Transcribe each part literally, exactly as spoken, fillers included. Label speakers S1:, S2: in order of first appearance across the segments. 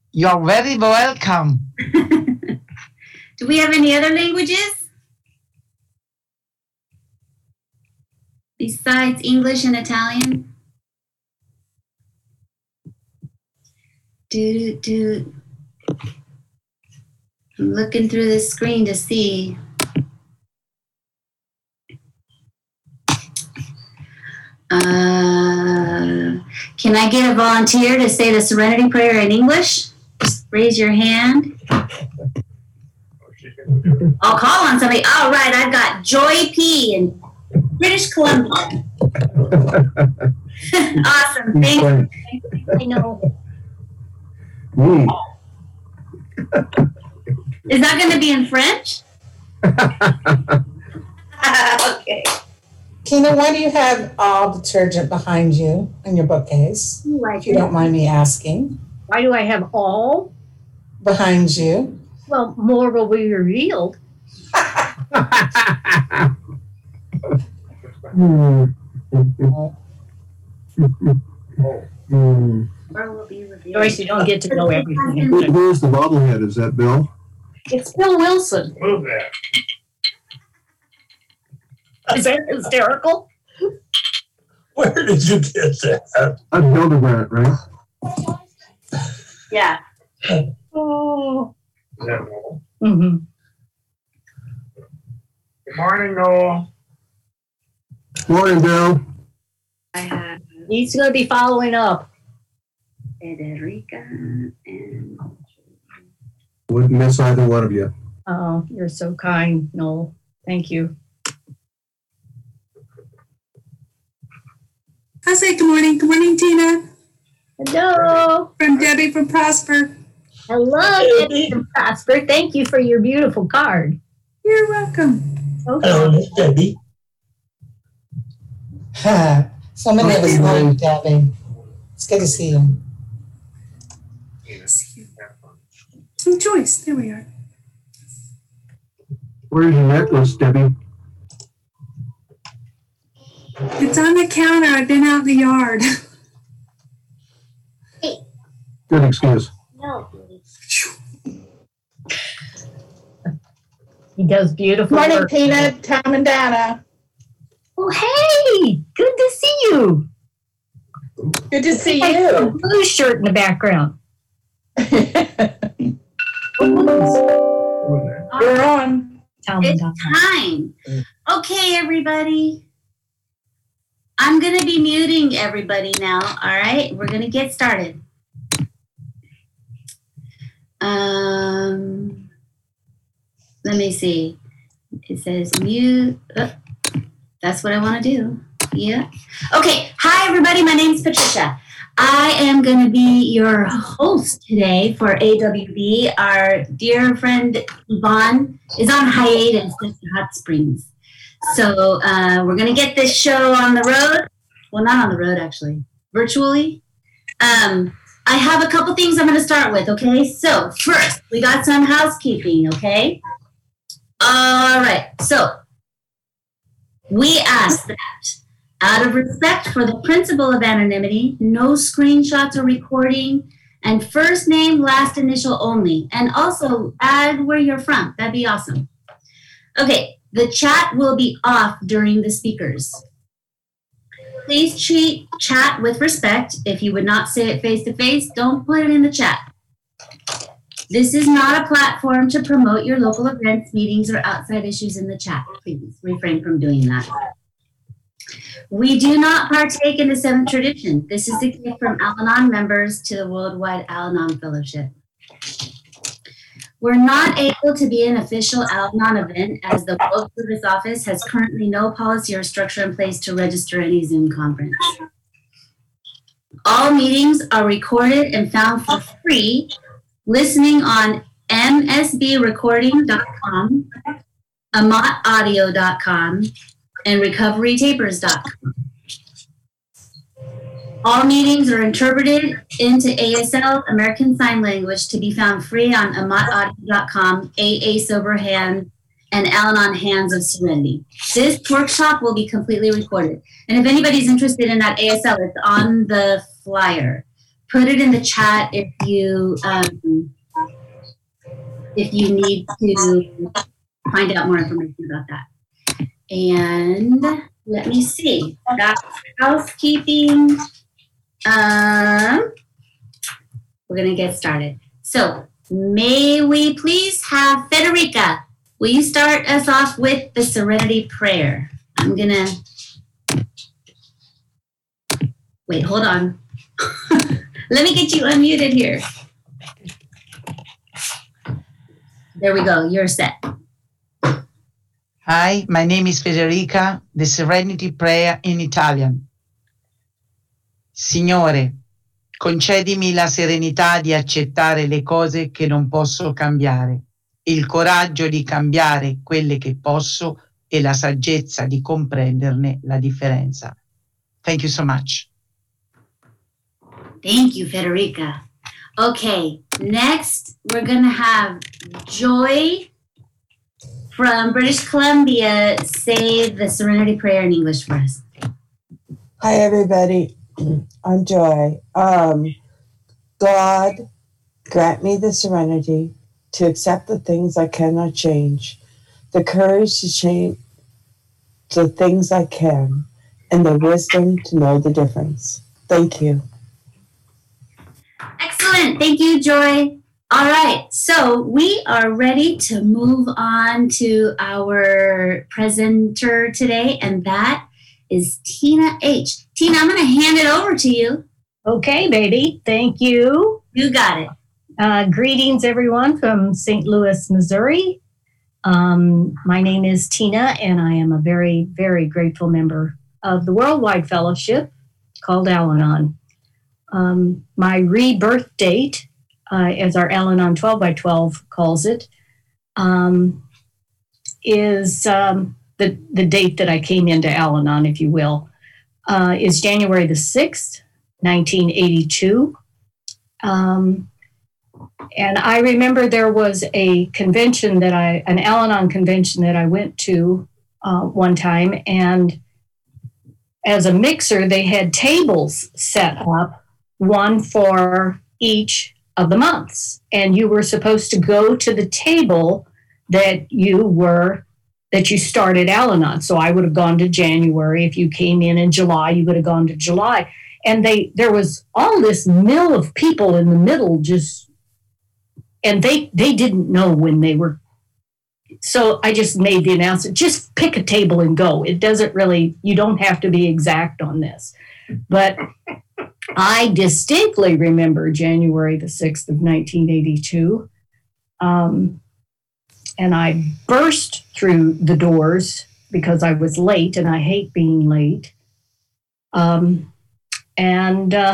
S1: You're very welcome.
S2: Do we have any other languages? Besides English and Italian? Do, do, do. I'm looking through the screen to see. Uh, can I get a volunteer to say the Serenity Prayer in English? Just raise your hand. I'll call on somebody. All right, I've got Joy P. in British Columbia. Awesome. Thank you. I know.
S3: Mm.
S2: Is that going to be in French? Okay.
S4: Tina, why do you have all detergent behind you in your bookcase?
S2: Like
S4: if you don't mind me asking.
S5: Why do I have all?
S4: Behind you.
S5: Well, more will be revealed.
S3: Mm. Mm.
S2: Or will be revealed.
S5: Joyce, you don't get to know everything.
S3: Who- Who's the bobblehead? Is that Bill?
S5: It's Bill Wilson.
S6: Move that.
S5: Is that hysterical?
S6: Where did you get that?
S3: That's Hildegard, right?
S2: Yeah.
S5: Oh.
S6: Is that Noel?
S5: Mm-hmm.
S6: Good morning, Noel.
S3: Morning, Bill.
S2: I have
S5: He's going to be following up.
S2: Federica and
S3: Wouldn't miss either one of you.
S5: Oh, you're so kind, Noel. Thank you.
S7: I'll say good morning. Good morning, Tina.
S5: Hello.
S7: From Debbie from Prosper.
S5: Hello, Mister Prosper. Thank you for your beautiful card.
S7: You're welcome.
S5: Okay.
S6: Hello, Miss Debbie.
S4: So many of us know you, Debbie. It's good to see you.
S7: Oh, Joyce, there we are.
S3: Where's your necklace, Debbie?
S7: It's on the counter. I've been out in the yard.
S3: Good excuse.
S2: no.
S5: He does beautiful
S4: Morning,
S5: work.
S4: Tina, Tom, and Donna.
S5: Oh, hey. Good to see you.
S4: Good to see
S5: Hey, a
S4: you.
S5: blue shirt in the background.
S4: You're on.
S5: Tell me
S2: It's
S5: about
S2: time. Okay, everybody. I'm going to be muting everybody now. All right, we're going to get started. Um, let me see. It says mute. Oh, that's what I want to do. Yeah. Okay. Hi, everybody. My name's Patricia. I am going to be your host today for A W B. Our dear friend Yvonne is on hiatus at Hot Springs. So uh, we're going to get this show on the road. Well, not on the road, actually. Virtually. Um, I have a couple things I'm going to start with, okay? So first, we got some housekeeping, okay? All right. So we ask that, out of respect for the principle of anonymity, no screenshots or recording, and first name, last initial only. And also add where you're from. That'd be awesome. Okay, the chat will be off during the speakers. Please treat chat with respect. If you would not say it face to face, don't put it in the chat. This is not a platform to promote your local events, meetings, or outside issues in the chat. Please refrain from doing that. We do not partake in the seventh tradition. This is a gift from Al-Anon members to the Worldwide Al-Anon Fellowship. We're not able to be an official Al-Anon event as the World Service Office has currently no policy or structure in place to register any Zoom conference. All meetings are recorded and found for free listening on m s b recording dot com, amat audio dot com, and recovery tapers dot com. All meetings are interpreted into A S L, American Sign Language, to be found free on amat audio dot com, A A Sober Hand, and Al-Anon Hands of Serenity. This workshop will be completely recorded. And if anybody's interested in that A S L, it's on the flyer. put it in the chat if you um, if you need to find out more information about that. And let me see. That's housekeeping. Um, we're gonna get started. So may we please have Federica? Will you start us off with the Serenity Prayer? I'm gonna wait. Hold on. Let me get you unmuted here. There we go. You're set.
S1: Hi, my name is Federica, the Serenity Prayer in Italian. Signore, concedimi la serenità di accettare le cose che non posso cambiare, il coraggio di cambiare quelle che posso e la saggezza di comprenderne la differenza. Thank you so much.
S2: Thank you, Federica. Okay, next we're going to have Joy from British Columbia say the Serenity Prayer in English for us.
S8: Hi, everybody. I'm Joy. Um, God, grant me the serenity to accept the things I cannot change, the courage to change the things I can, and the wisdom to know the difference. Thank you.
S2: Excellent. Thank you, Joy. All right. So we are ready to move on to our presenter today, and that is Tina H. Tina, I'm going to hand it over to you.
S5: Okay, baby. Thank you.
S2: You got it.
S5: Uh, greetings, everyone, from Saint Louis, Missouri. Um, my name is Tina, and I am a very, very grateful member of the Worldwide Fellowship called Al-Anon. Um, my rebirth date, uh, as our Al-Anon twelve by twelve calls it, um, is um, the, the date that I came into Al-Anon, if you will, uh, is January the sixth, nineteen eighty-two. Um, and I remember there was a convention that I, an Al-Anon convention that I went to uh, one time, and as a mixer, they had tables set up, one for each of the months. And you were supposed to go to the table that you were, that you started Al-Anon. So I would have gone to January. If you came in in July, you would have gone to July. And they, there was all this mill of people in the middle just, and they, they didn't know when they were. So I just made the announcement, just pick a table and go. It doesn't really, you don't have to be exact on this. But I distinctly remember January the sixth of nineteen eighty-two. Um, and I burst through the doors because I was late, and I hate being late. Um, and, uh,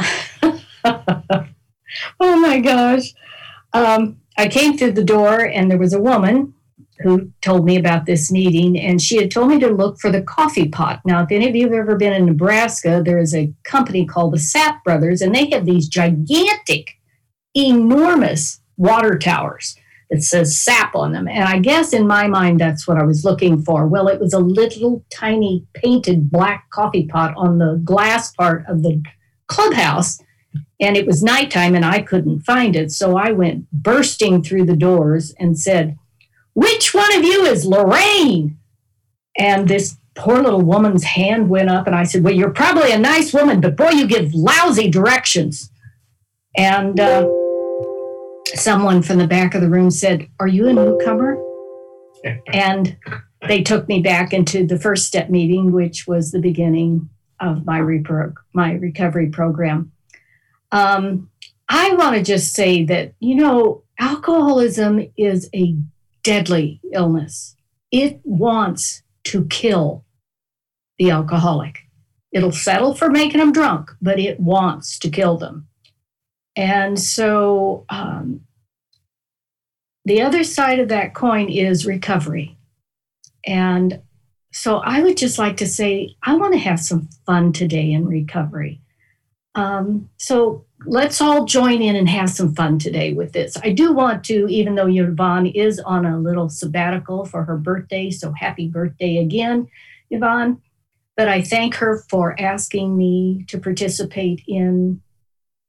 S5: oh my gosh. Um, I came through the door, and there was a woman who told me about this meeting, and she had told me to look for the coffee pot. Now, if any of you have ever been in Nebraska, there is a company called the Sapp Brothers, and they have these gigantic, enormous water towers that says Sapp on them. And I guess in my mind, that's what I was looking for. Well, it was a little tiny painted black coffee pot on the glass part of the clubhouse, and it was nighttime, and I couldn't find it. So I went bursting through the doors and said, "Which one of you is Lorraine?" And this poor little woman's hand went up, and I said, "Well, you're probably a nice woman, but boy, you give lousy directions." And uh, someone from the back of the room said, "Are you a newcomer?" And they took me back into the first step meeting, which was the beginning of my, repro- my recovery program. Um, I want to just say that, you know, alcoholism is a deadly illness. It wants to kill the alcoholic. It'll settle for making them drunk, but it wants to kill them. And so um, the other side of that coin is recovery. And so I would just like to say, I want to have some fun today in recovery. Um, so let's all join in and have some fun today with this. I do want to, even though Yvonne is on a little sabbatical for her birthday, so happy birthday again, Yvonne. But I thank her for asking me to participate in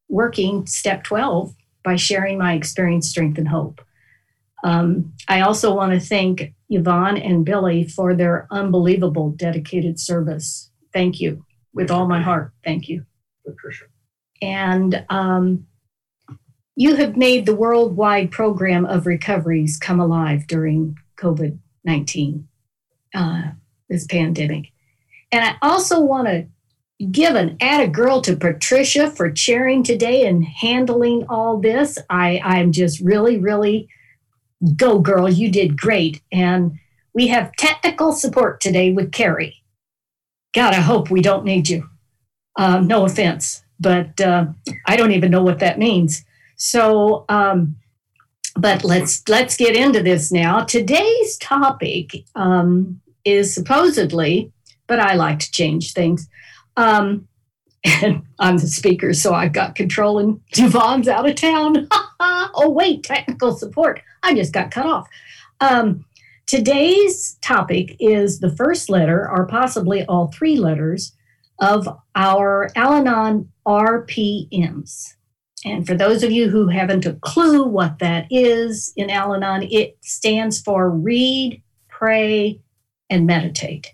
S5: working step twelve by sharing my experience, strength, and hope. Um, I also want to thank Yvonne and Billy for their unbelievable dedicated service. Thank you with all my heart. Thank you.
S6: Patricia.
S5: And um, you have made the worldwide program of recoveries come alive during COVID nineteen, uh, this pandemic. And I also want to give an atta girl to Patricia for chairing today and handling all this. I, I'm just really, really, go girl, you did great. And we have technical support today with Carrie. God, I hope we don't need you. Um, no offense, but uh, I don't even know what that means. So, um, but let's let's get into this now. Today's topic um, is supposedly, but I like to change things. Um, and I'm the speaker, so I've got control, and Yvonne's out of town. Oh, wait, technical support. I just got cut off. Um, today's topic is the first letter, or possibly all three letters, of our Al-Anon R P Ms. And for those of you who haven't a clue what that is in Al-Anon, it stands for read, pray, and meditate.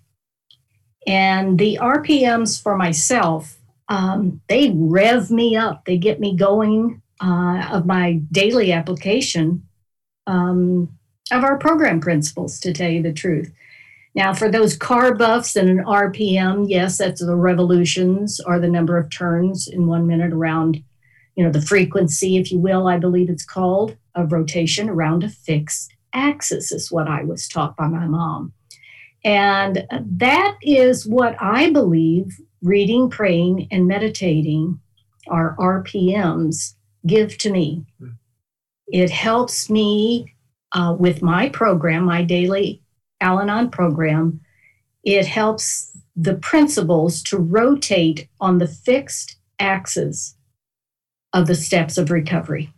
S5: And the R P Ms for myself, um, they rev me up. They get me going uh, of my daily application um, of our program principles, to tell you the truth. Now, for those car buffs and an R P M, yes, that's the revolutions, or the number of turns in one minute around, you know, the frequency, if you will, I believe it's called, of rotation around a fixed axis is what I was taught by my mom. And that is what I believe reading, praying, and meditating, our R P Ms, give to me. It helps me uh, with my program, my daily Al-Anon program. It helps the principles to rotate on the fixed axis of the steps of recovery.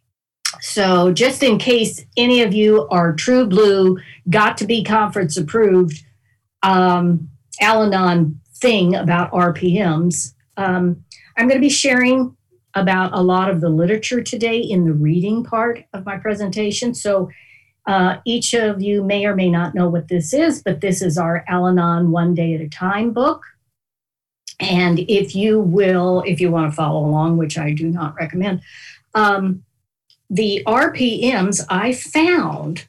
S5: So just in case any of you are true blue, got to be conference approved, um, Al-Anon thing about R P Ms, um, I'm going to be sharing about a lot of the literature today in the reading part of my presentation. So uh, each of you may or may not know what this is, but this is our Al-Anon One Day at a Time book. And if you will, if you want to follow along, which I do not recommend, um, the R P Ms I found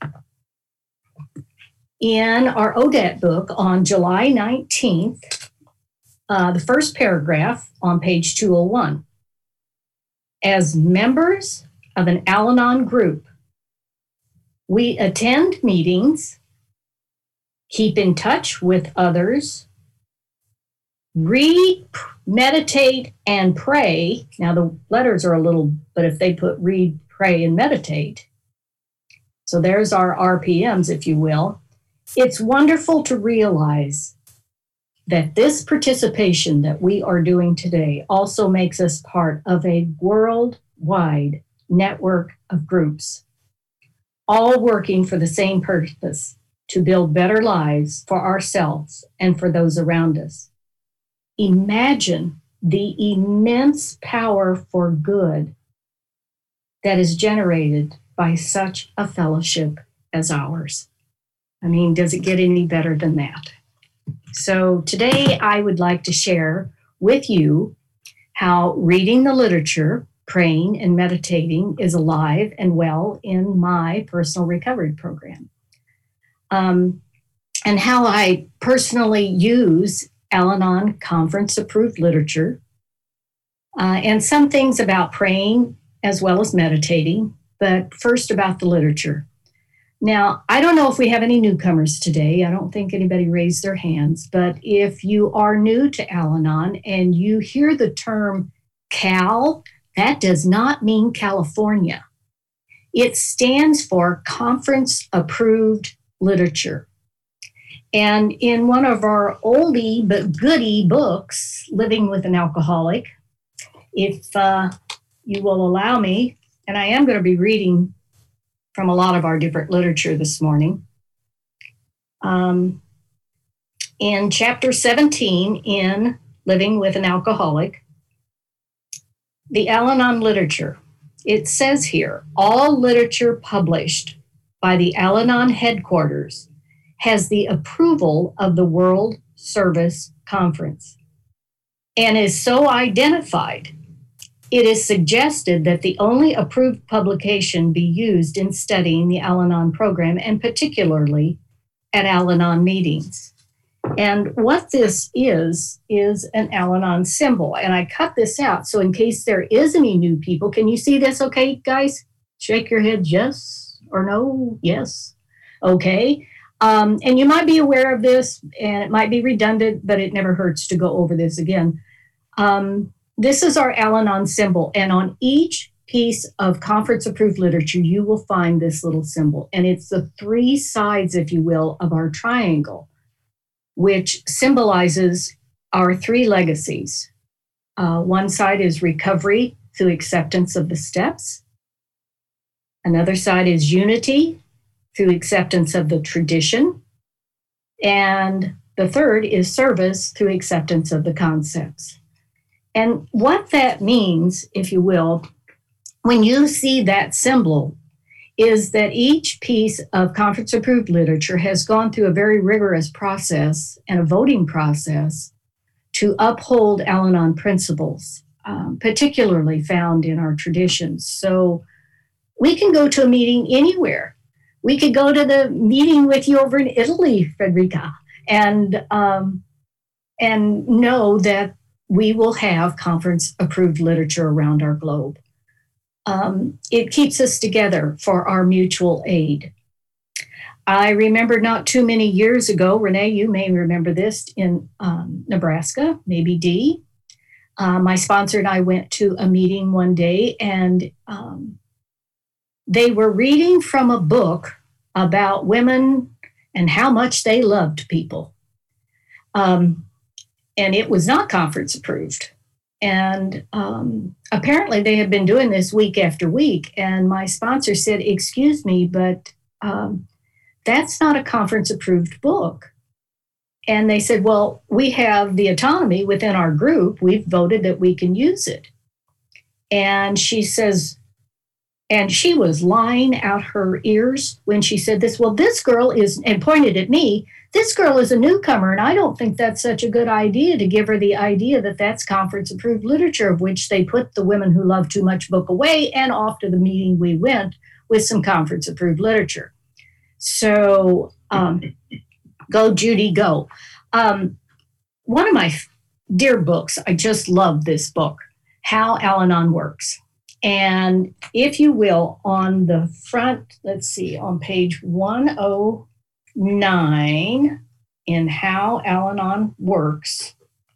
S5: in our O D A T book on July nineteenth, uh, the first paragraph on page two oh one. As members of an Al-Anon group, we attend meetings, keep in touch with others, read, meditate, and pray. Now the letters are a little, but if they put read, pray, and meditate. So there's our R P Ms, if you will. It's wonderful to realize that this participation that we are doing today also makes us part of a worldwide network of groups, all working for the same purpose, to build better lives for ourselves and for those around us. Imagine the immense power for good that is generated by such a fellowship as ours. I mean, does it get any better than that? So today I would like to share with you how reading the literature, praying, and meditating is alive and well in my personal recovery program. Um, and how I personally use Al-Anon conference-approved literature, uh, and some things about praying as well as meditating, but first about the literature. Now, I don't know if we have any newcomers today. I don't think anybody raised their hands, but if you are new to Al-Anon and you hear the term Cal, that does not mean California. It stands for Conference-Approved Literature. And in one of our oldie but goodie books, Living with an Alcoholic, if uh, you will allow me, and I am going to be reading from a lot of our different literature this morning. Um, in chapter seventeen in Living with an Alcoholic, the Al-Anon literature. It says here, all literature published by the Al-Anon headquarters has the approval of the World Service Conference and is so identified. It is suggested that the only approved publication be used in studying the Al-Anon program, and particularly at Al-Anon meetings. And what this is, is an Al-Anon symbol. And I cut this out, so in case there is any new people, can you see this okay, guys? Shake your head yes or no, yes, okay. Um, and you might be aware of this, and it might be redundant, but it never hurts to go over this again. Um, this is our Al-Anon symbol, and on each piece of conference-approved literature, you will find this little symbol, and it's the three sides, if you will, of our triangle, which symbolizes our three legacies. Uh, one side is recovery through acceptance of the steps. Another side is unity through acceptance of the tradition. And the third is service through acceptance of the concepts. And what that means, if you will, when you see that symbol, is that each piece of conference-approved literature has gone through a very rigorous process and a voting process to uphold Al-Anon principles, um, particularly found in our traditions. So we can go to a meeting anywhere. We could go to the meeting with you over in Italy, Frederica, and, um, and know that we will have conference-approved literature around our globe. Um, it keeps us together for our mutual aid. I remember not too many years ago, Renee, you may remember this, in um, Nebraska, maybe Dee. Uh, my sponsor and I went to a meeting one day, and um, they were reading from a book about women and how much they loved people. Um, and it was not conference approved. And um, apparently they had been doing this week after week. And my sponsor said, excuse me, but um, that's not a conference approved book. And they said, well, we have the autonomy within our group. We've voted that we can use it. And she says, and she was lying out her ears when she said this. Well, this girl is, and pointed at me, this girl is a newcomer, and I don't think that's such a good idea to give her the idea that that's conference-approved literature, of which they put the Women Who Love Too Much book away, and off to the meeting we went with some conference-approved literature. So um, go, Judy, go. Um, one of my dear books, I just love this book, How Al-Anon Works. And if you will, on the front, let's see, on page one oh nine in How Al-Anon Works,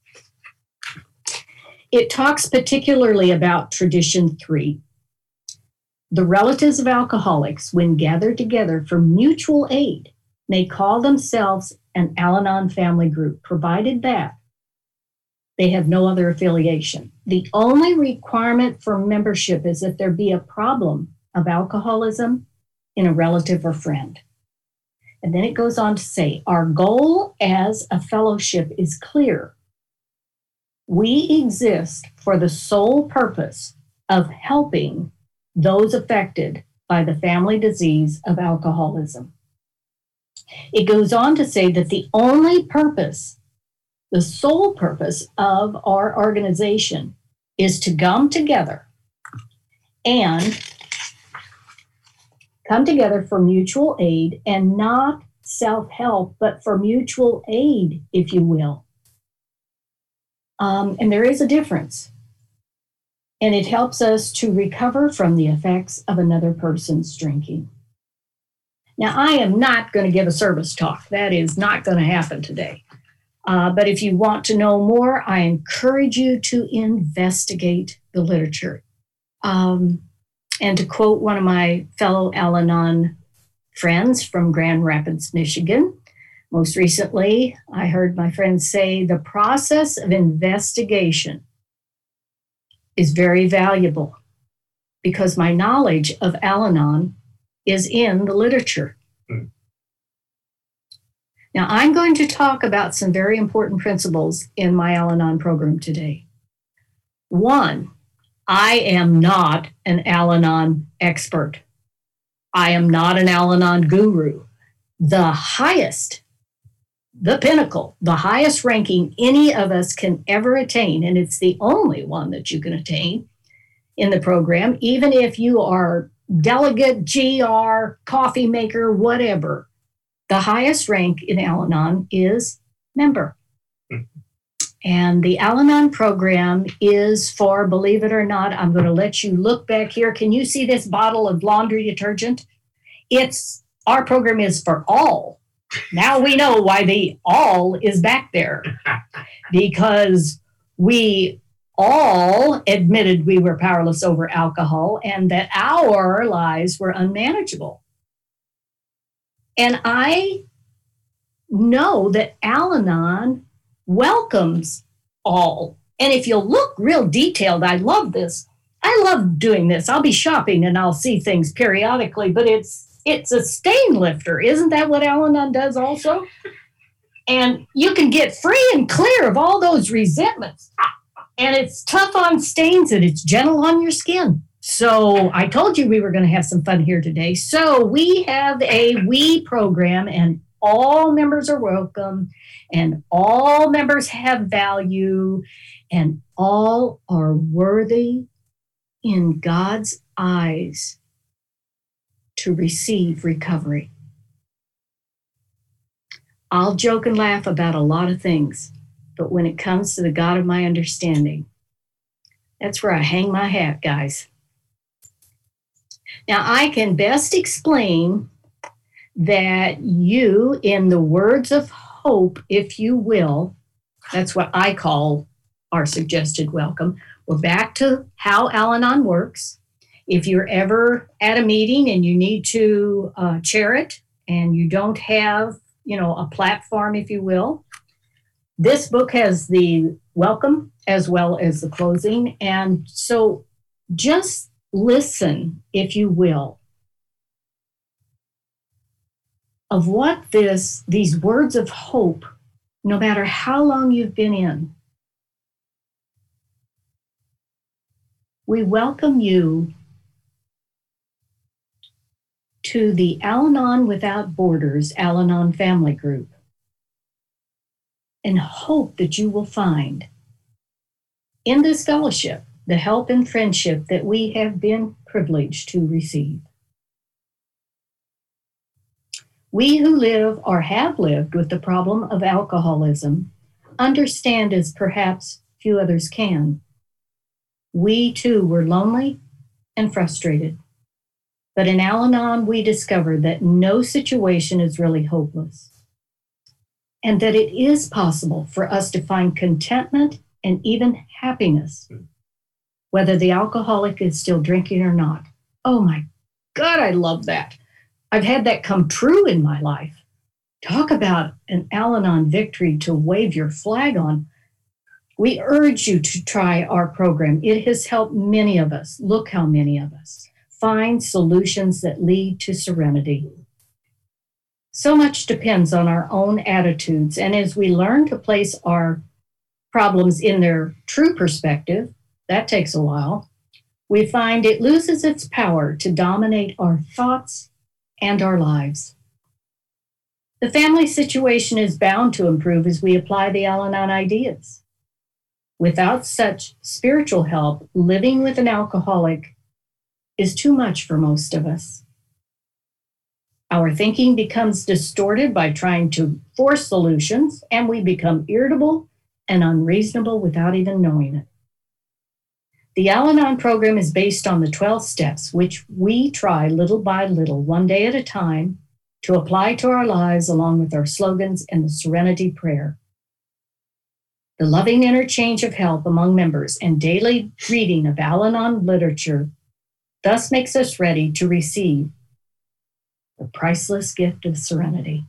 S5: it talks particularly about tradition three. The relatives of alcoholics, when gathered together for mutual aid, may call themselves an Al-Anon family group, provided that they have no other affiliation. The only requirement for membership is that there be a problem of alcoholism in a relative or friend. And then it goes on to say, our goal as a fellowship is clear. We exist for the sole purpose of helping those affected by the family disease of alcoholism. It goes on to say that the only purpose, the sole purpose of our organization is to come together and come together for mutual aid, and not self-help, but for mutual aid, if you will. Um, and there is a difference. And it helps us to recover from the effects of another person's drinking. Now, I am not going to give a service talk. That is not going to happen today. Uh, but if you want to know more, I encourage you to investigate the literature. Um, and to quote one of my fellow Al-Anon friends from Grand Rapids, Michigan, most recently, I heard my friend say, the process of investigation is very valuable because my knowledge of Al-Anon is in the literature. Mm. Now, I'm going to talk about some very important principles in my Al-Anon program today. One, I am not an Al-Anon expert. I am not an Al-Anon guru. The highest, the pinnacle, the highest ranking any of us can ever attain, and it's the only one that you can attain in the program, even if you are delegate, G R, coffee maker, whatever, the highest rank in Al-Anon is member. And the Al-Anon program is for, believe it or not, I'm going to let you look back here. Can you see this bottle of laundry detergent? It's, our program is for all. Now we know why the all is back there, because we all admitted we were powerless over alcohol and that our lives were unmanageable. And I know that Al-Anon welcomes all. And if you'll look real detailed, I love this. I love doing this. I'll be shopping and I'll see things periodically, but it's it's a stain lifter. Isn't that what Al-Anon does also? And you can get free and clear of all those resentments. And it's tough on stains and it's gentle on your skin. So I told you we were going to have some fun here today. So we have a we program, and all members are welcome, and all members have value, and all are worthy in God's eyes to receive recovery. I'll joke and laugh about a lot of things, but when it comes to the God of my understanding, that's where I hang my hat, guys. Now, I can best explain that you, in the words of hope, if you will, that's what I call our suggested welcome. We're back to how Al-Anon works. If you're ever at a meeting and you need to uh, chair it and you don't have, you know, a platform, if you will, this book has the welcome as well as the closing. And so just listen, if you will, of what this, these words of hope, no matter how long you've been in, we welcome you to the Al-Anon Without Borders Al-Anon Family Group, and hope that you will find in this fellowship the help and friendship that we have been privileged to receive. We who live or have lived with the problem of alcoholism understand, as perhaps few others can. We too were lonely and frustrated. But in Al-Anon, we discovered that no situation is really hopeless, and that it is possible for us to find contentment and even happiness, whether the alcoholic is still drinking or not. Oh my God, I love that. I've had that come true in my life. Talk about an Al-Anon victory to wave your flag on. We urge you to try our program. It has helped many of us. Look how many of us find solutions that lead to serenity. So much depends on our own attitudes, and as we learn to place our problems in their true perspective, that takes a while, we find it loses its power to dominate our thoughts and our lives. The family situation is bound to improve as we apply the Al-Anon ideas. Without such spiritual help, living with an alcoholic is too much for most of us. Our thinking becomes distorted by trying to force solutions, and we become irritable and unreasonable without even knowing it. The Al-Anon program is based on the twelve steps, which we try little by little, one day at a time, to apply to our lives along with our slogans and the Serenity Prayer. The loving interchange of help among members and daily reading of Al-Anon literature thus makes us ready to receive the priceless gift of serenity.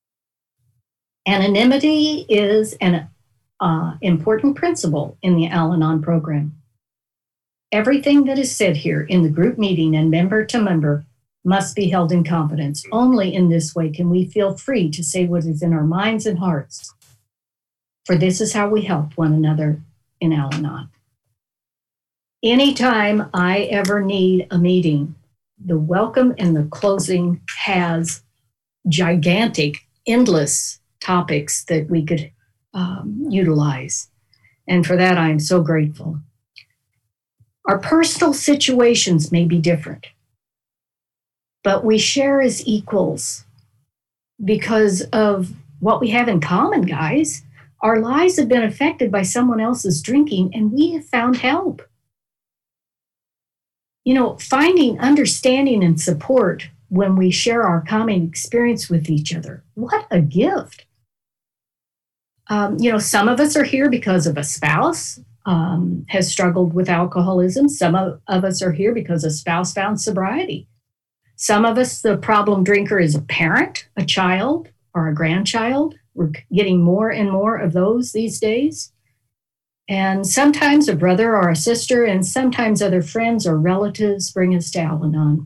S5: Anonymity is an uh, important principle in the Al-Anon program. Everything that is said here in the group meeting and member to member must be held in confidence. Only in this way can we feel free to say what is in our minds and hearts. For this is how we help one another in Al-Anon. anytime I ever need a meeting, the welcome and the closing has gigantic, endless topics that we could um, utilize. And for that, I'm so grateful. Our personal situations may be different, but we share as equals because of what we have in common, guys. Our lives have been affected by someone else's drinking, and we have found help. You know, finding understanding and support when we share our common experience with each other. What a gift. Um, you know, some of us are here because of a spouse um, has struggled with alcoholism. Some of, of us are here because a spouse found sobriety. Some of us, the problem drinker is a parent, a child, or a grandchild. We're getting more and more of those these days. And sometimes a brother or a sister, and sometimes other friends or relatives bring us to Al-Anon.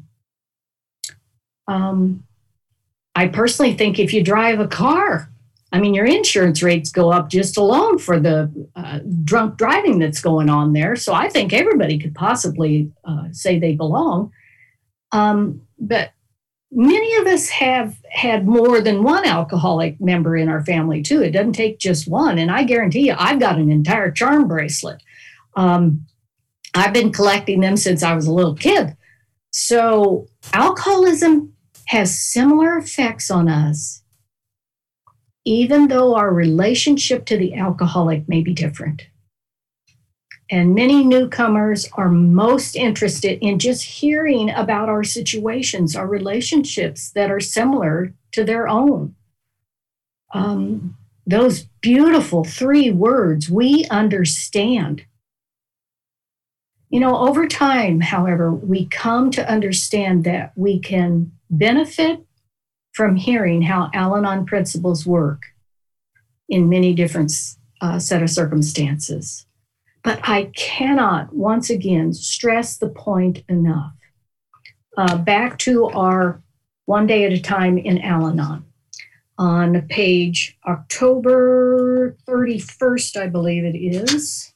S5: Um, I personally think if you drive a car, I mean, your insurance rates go up just alone for the uh, drunk driving that's going on there. So I think everybody could possibly uh, say they belong. Um, but many of us have had more than one alcoholic member in our family, too. It doesn't take just one. And I guarantee you, I've got an entire charm bracelet. Um, I've been collecting them since I was a little kid. So alcoholism has similar effects on us, even though our relationship to the alcoholic may be different. And many newcomers are most interested in just hearing about our situations, our relationships that are similar to their own. Um, those beautiful three words, we understand. You know, over time, however, we come to understand that we can benefit from hearing how Al-Anon principles work in many different uh, set of circumstances. But I cannot, once again, stress the point enough. Uh, back to our One Day at a Time in Al-Anon. On page October thirty-first, I believe it is.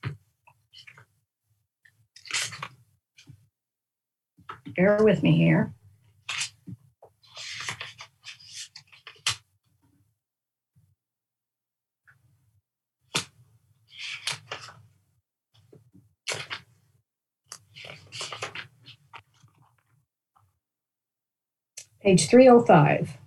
S5: Bear with me here. Page three oh five.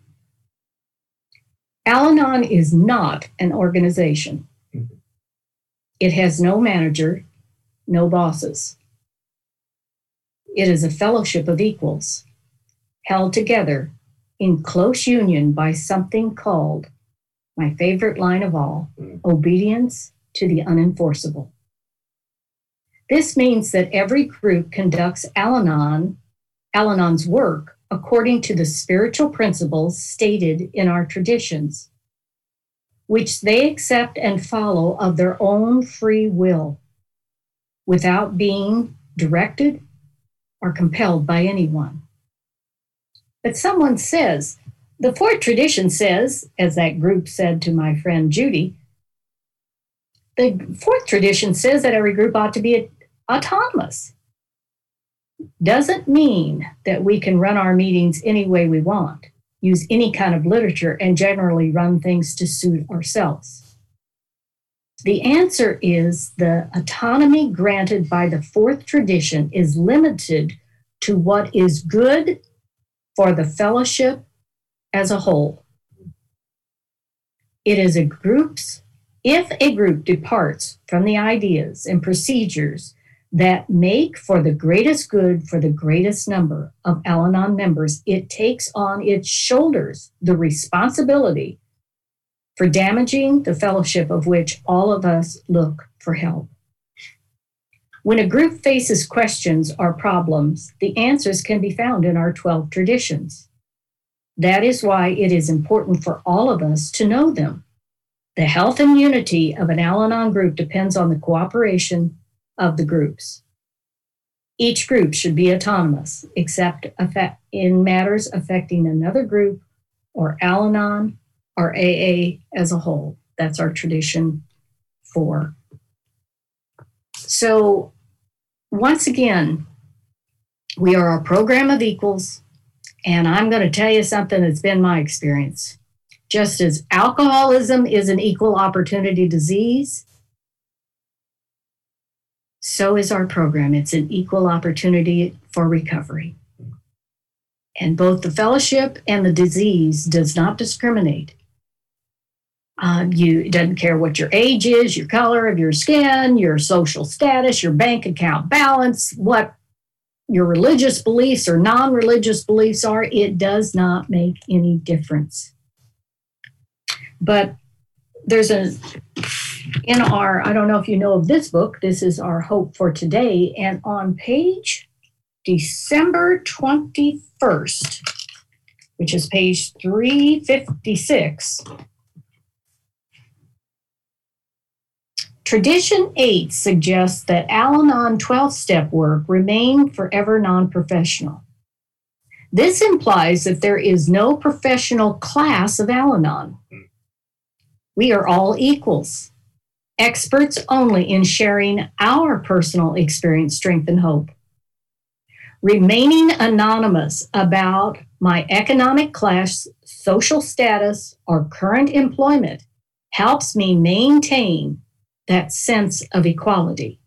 S5: Al-Anon is not an organization. It has no manager, no bosses. It is a fellowship of equals, held together in close union by something called, my favorite line of all, obedience to the unenforceable. This means that every group conducts Al-Anon, Al-Anon's work according to the spiritual principles stated in our traditions, which they accept and follow of their own free will, without being directed or compelled by anyone. But someone says, the fourth tradition says, as that group said to my friend Judy, the fourth tradition says that every group ought to be autonomous. Doesn't mean that we can run our meetings any way we want, use any kind of literature, and generally run things to suit ourselves. The answer is the autonomy granted by the fourth tradition is limited to what is good for the fellowship as a whole. It is a group's, if a group departs from the ideas and procedures that make for the greatest good for the greatest number of Al-Anon members, it takes on its shoulders the responsibility for damaging the fellowship of which all of us look for help. When a group faces questions or problems, the answers can be found in our twelve traditions. That is why it is important for all of us to know them. The health and unity of an Al-Anon group depends on the cooperation of the groups. Each group should be autonomous, except in matters affecting another group or Al-Anon or A A as a whole. That's our tradition four. So once again, we are a program of equals, and I'm going to tell you something that's been my experience. Just as alcoholism is an equal opportunity disease, so is our program. It's an equal opportunity for recovery. And both the fellowship and the disease does not discriminate. Um, you, it doesn't care what your age is, your color of your skin, your social status, your bank account balance, what your religious beliefs or non-religious beliefs are. It does not make any difference. But there's a, in our, I don't know if you know of this book, this is our Hope for Today, and on page December twenty-first, which is page three fifty-six, Tradition eight suggests that Al-Anon twelve-step work remain forever non-professional. This implies that there is no professional class of Al-Anon. We are all equals, experts only in sharing our personal experience, strength, and hope. Remaining anonymous about my economic class, social status, or current employment helps me maintain that sense of equality.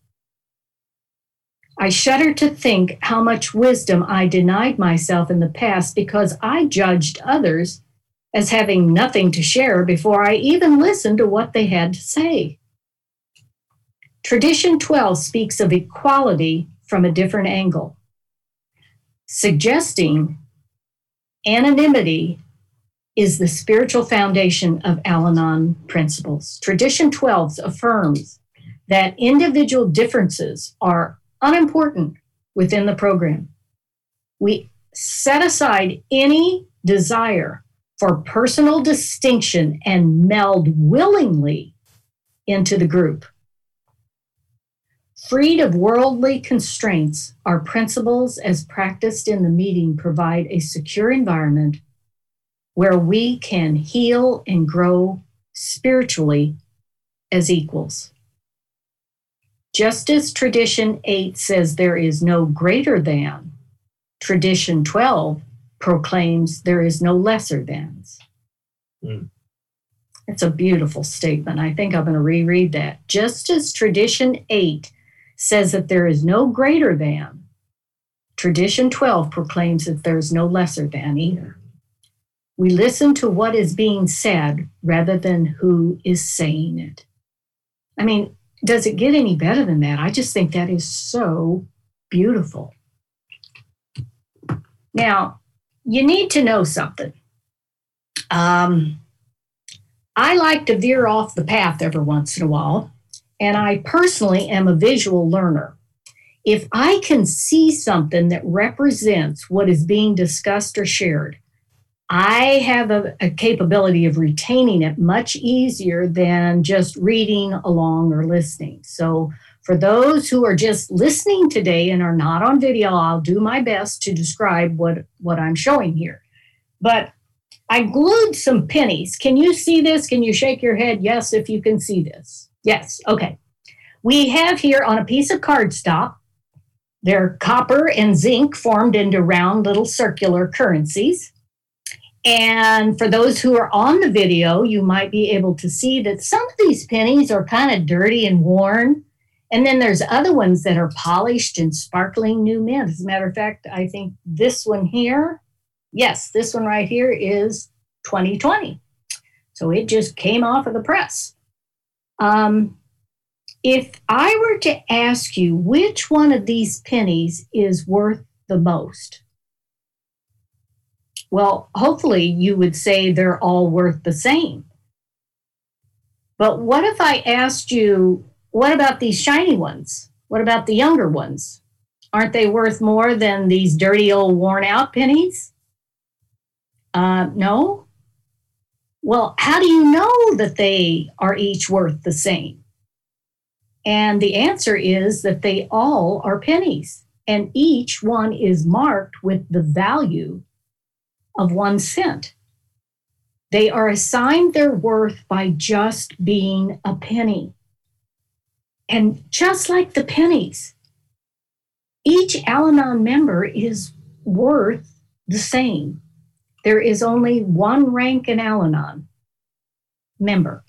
S5: I shudder to think how much wisdom I denied myself in the past because I judged others as having nothing to share before I even listened to what they had to say. Tradition twelve speaks of equality from a different angle, suggesting anonymity is the spiritual foundation of Al-Anon principles. Tradition twelve affirms that individual differences are unimportant within the program. We set aside any desire for personal distinction and meld willingly into the group. Freed of worldly constraints, our principles as practiced in the meeting provide a secure environment where we can heal and grow spiritually as equals. Just as Tradition eight says there is no greater than, Tradition twelve proclaims there is no lesser thans. Mm. It's a beautiful statement. I think I'm going to reread that. Just as Tradition eight says that there is no greater than, Tradition twelve proclaims that there is no lesser than either. We listen to what is being said rather than who is saying it. I mean, does it get any better than that? I just think that is so beautiful. Now, you need to know something. Um, I like to veer off the path every once in a while, and I personally am a visual learner. If I can see something that represents what is being discussed or shared, I have a, a capability of retaining it much easier than just reading along or listening. So for those who are just listening today and are not on video, I'll do my best to describe what, what I'm showing here. But I glued some pennies. Can you see this? Can you shake your head? Yes, if you can see this. Yes, okay. We have here on a piece of cardstock, they're copper and zinc formed into round little circular currencies. And for those who are on the video, you might be able to see that some of these pennies are kind of dirty and worn. And then there's other ones that are polished and sparkling new mint. As a matter of fact, I think this one here, yes, this one right here is twenty twenty. So it just came off of the press. Um, if I were to ask you which one of these pennies is worth the most, well, hopefully you would say they're all worth the same. But what if I asked you, what about these shiny ones? What about the younger ones? Aren't they worth more than these dirty old worn out pennies? Uh, no? Well, how do you know that they are each worth the same? And the answer is that they all are pennies, and each one is marked with the value of one cent. They are assigned their worth by just being a penny. And just like the pennies, each Al-Anon member is worth the same. There is only one rank in Al-Anon, member.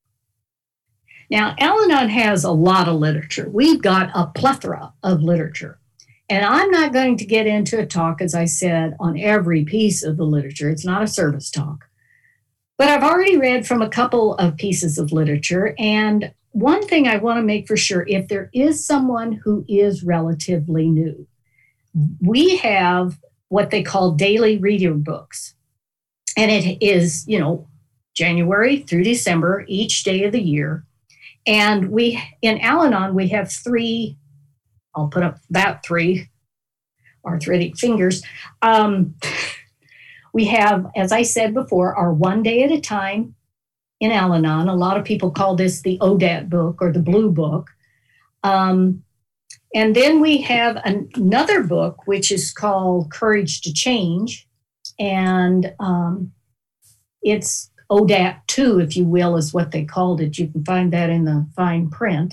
S5: Now, Al-Anon has a lot of literature. We've got a plethora of literature. And I'm not going to get into a talk, as I said, on every piece of the literature. It's not a service talk. But I've already read from a couple of pieces of literature. And one thing I want to make for sure, if there is someone who is relatively new, we have what they call daily reader books. And it is, you know, January through December, each day of the year. And we, in Al-Anon, we have three, I'll put up that three arthritic fingers. Um, we have, as I said before, our one day at a time in Al-Anon. A lot of people call this the O D A T book or the blue book. Um, and then we have an, another book, which is called Courage to Change. And um, it's O D A T two, if you will, is what they called it. You can find that in the fine print.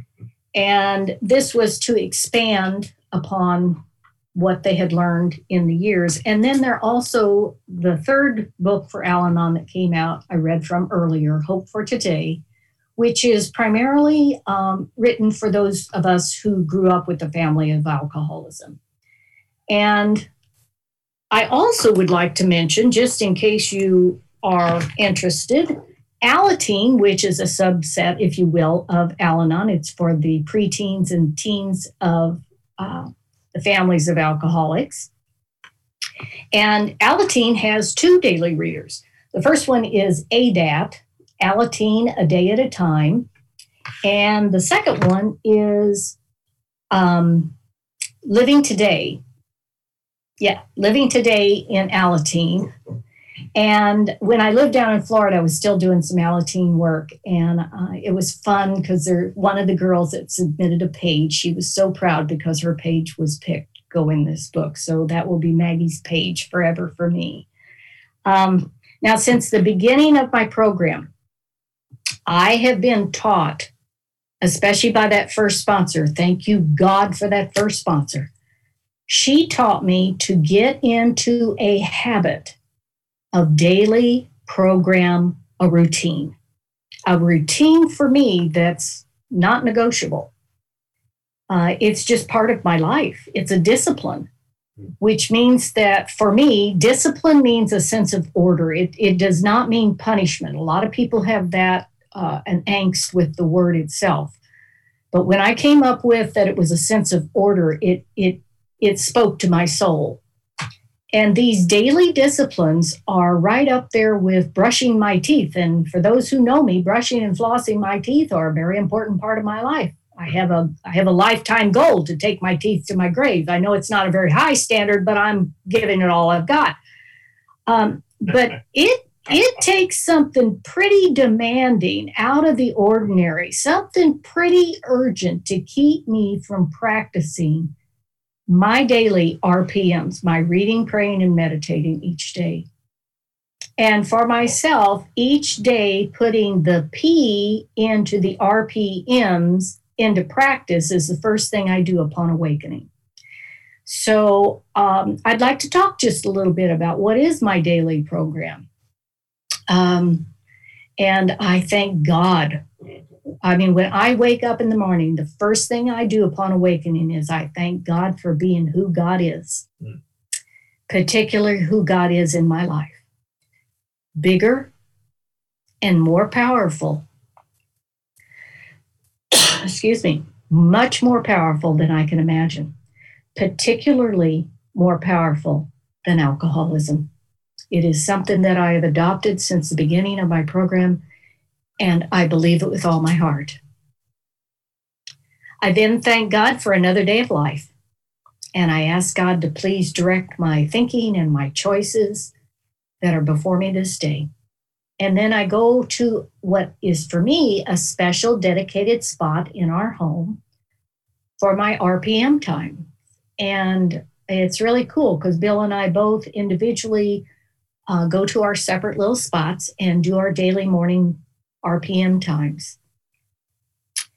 S5: And this was to expand upon what they had learned in the years. And then there also, the third book for Al-Anon that came out, I read from earlier, Hope for Today, which is primarily um, written for those of us who grew up with a family of alcoholism. And I also would like to mention, just in case you are interested, Alateen, which is a subset, if you will, of Al-Anon. It's for the preteens and teens of uh, the families of alcoholics. And Alateen has two daily readers. The first one is A D A T, Alateen, A Day at a Time. And the second one is um, Living Today. Yeah, Living Today in Alateen. And when I lived down in Florida, I was still doing some Alateen work. And uh, it was fun because one of the girls that submitted a page, she was so proud because her page was picked to go in this book. So that will be Maggie's page forever for me. Um, now, since the beginning of my program, I have been taught, especially by that first sponsor, thank you, God, for that first sponsor. She taught me to get into a habit of daily program, a routine. A routine for me that's not negotiable. Uh, it's just part of my life. It's a discipline, which means that for me, discipline means a sense of order. It, it does not mean punishment. A lot of people have that, uh, an angst with the word itself. But when I came up with that it was a sense of order, it, it, it spoke to my soul. And these daily disciplines are right up there with brushing my teeth. And for those who know me, brushing and flossing my teeth are a very important part of my life. I have a I have a lifetime goal to take my teeth to my grave. I know it's not a very high standard, but I'm giving it all I've got. Um, but it it takes something pretty demanding out of the ordinary, something pretty urgent to keep me from practicing my daily R P Ms, my reading, praying, and meditating each day. And for myself, each day putting the P into the R P Ms into practice is the first thing I do upon awakening. So um, I'd like to talk just a little bit about what is my daily program. Um, and I thank God. I mean, when I wake up in the morning, the first thing I do upon awakening is I thank God for being who God is, mm. particularly who God is in my life. Bigger and more powerful. Excuse me, much more powerful than I can imagine, particularly more powerful than alcoholism. It is something that I have adopted since the beginning of my program, and I believe it with all my heart. I then thank God for another day of life, and I ask God to please direct my thinking and my choices that are before me this day. And then I go to what is for me a special dedicated spot in our home for my R P M time. And it's really cool because Bill and I both individually uh, go to our separate little spots and do our daily morning R P M times.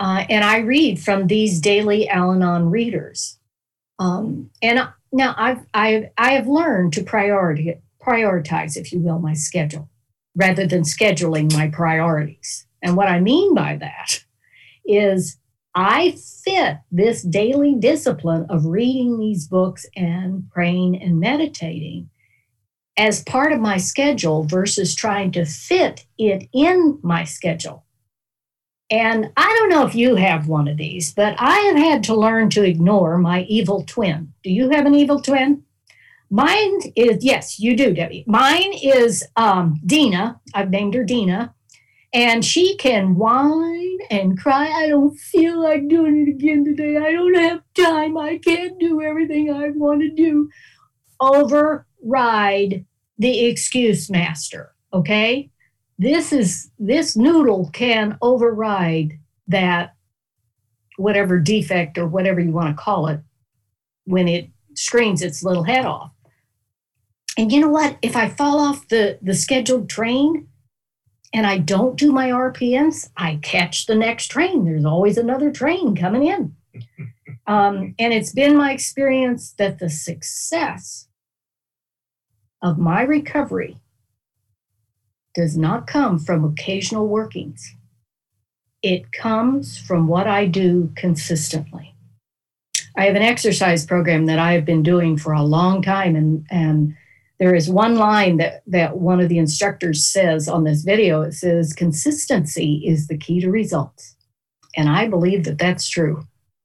S5: Uh, and I read from these daily Al-Anon readers. Um, and now I've, I've, I have learned to priority, prioritize, if you will, my schedule rather than scheduling my priorities. And what I mean by that is I fit this daily discipline of reading these books and praying and meditating as part of my schedule versus trying to fit it in my schedule. And I don't know if you have one of these, but I have had to learn to ignore my evil twin. Do you have an evil twin? Mine is, yes, you do, Debbie. Mine is um, Dina. I've named her Dina. And she can whine and cry. I don't feel like doing it again today. I don't have time. I can't do everything I want to do. Override the excuse master, okay? This is, this noodle can override that whatever defect or whatever you want to call it when it screams its little head off. And you know what? If I fall off the, the scheduled train and I don't do my R P Ms, I catch the next train. There's always another train coming in. Um, and it's been my experience that the success of my recovery does not come from occasional workings. It comes from what I do consistently. I have an exercise program that I have been doing for a long time, and, and there is one line that, that one of the instructors says on this video. It says, consistency is the key to results. And I believe that that's true.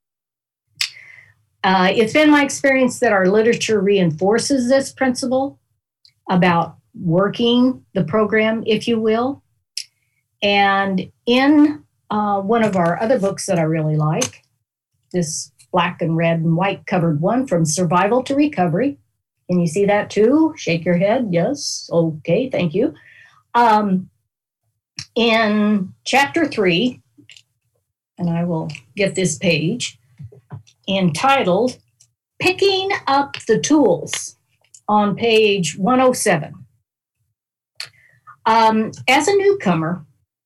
S5: Uh, it's been my experience that our literature reinforces this principle about working the program, if you will. And in uh, one of our other books that I really like, this black and red and white covered one, From Survival to Recovery. Can you see that too? Shake your head. Yes. Okay. Thank you. Um, in chapter three, and I will get this page, entitled Picking Up the Tools, on page one oh seven. Um, as a newcomer,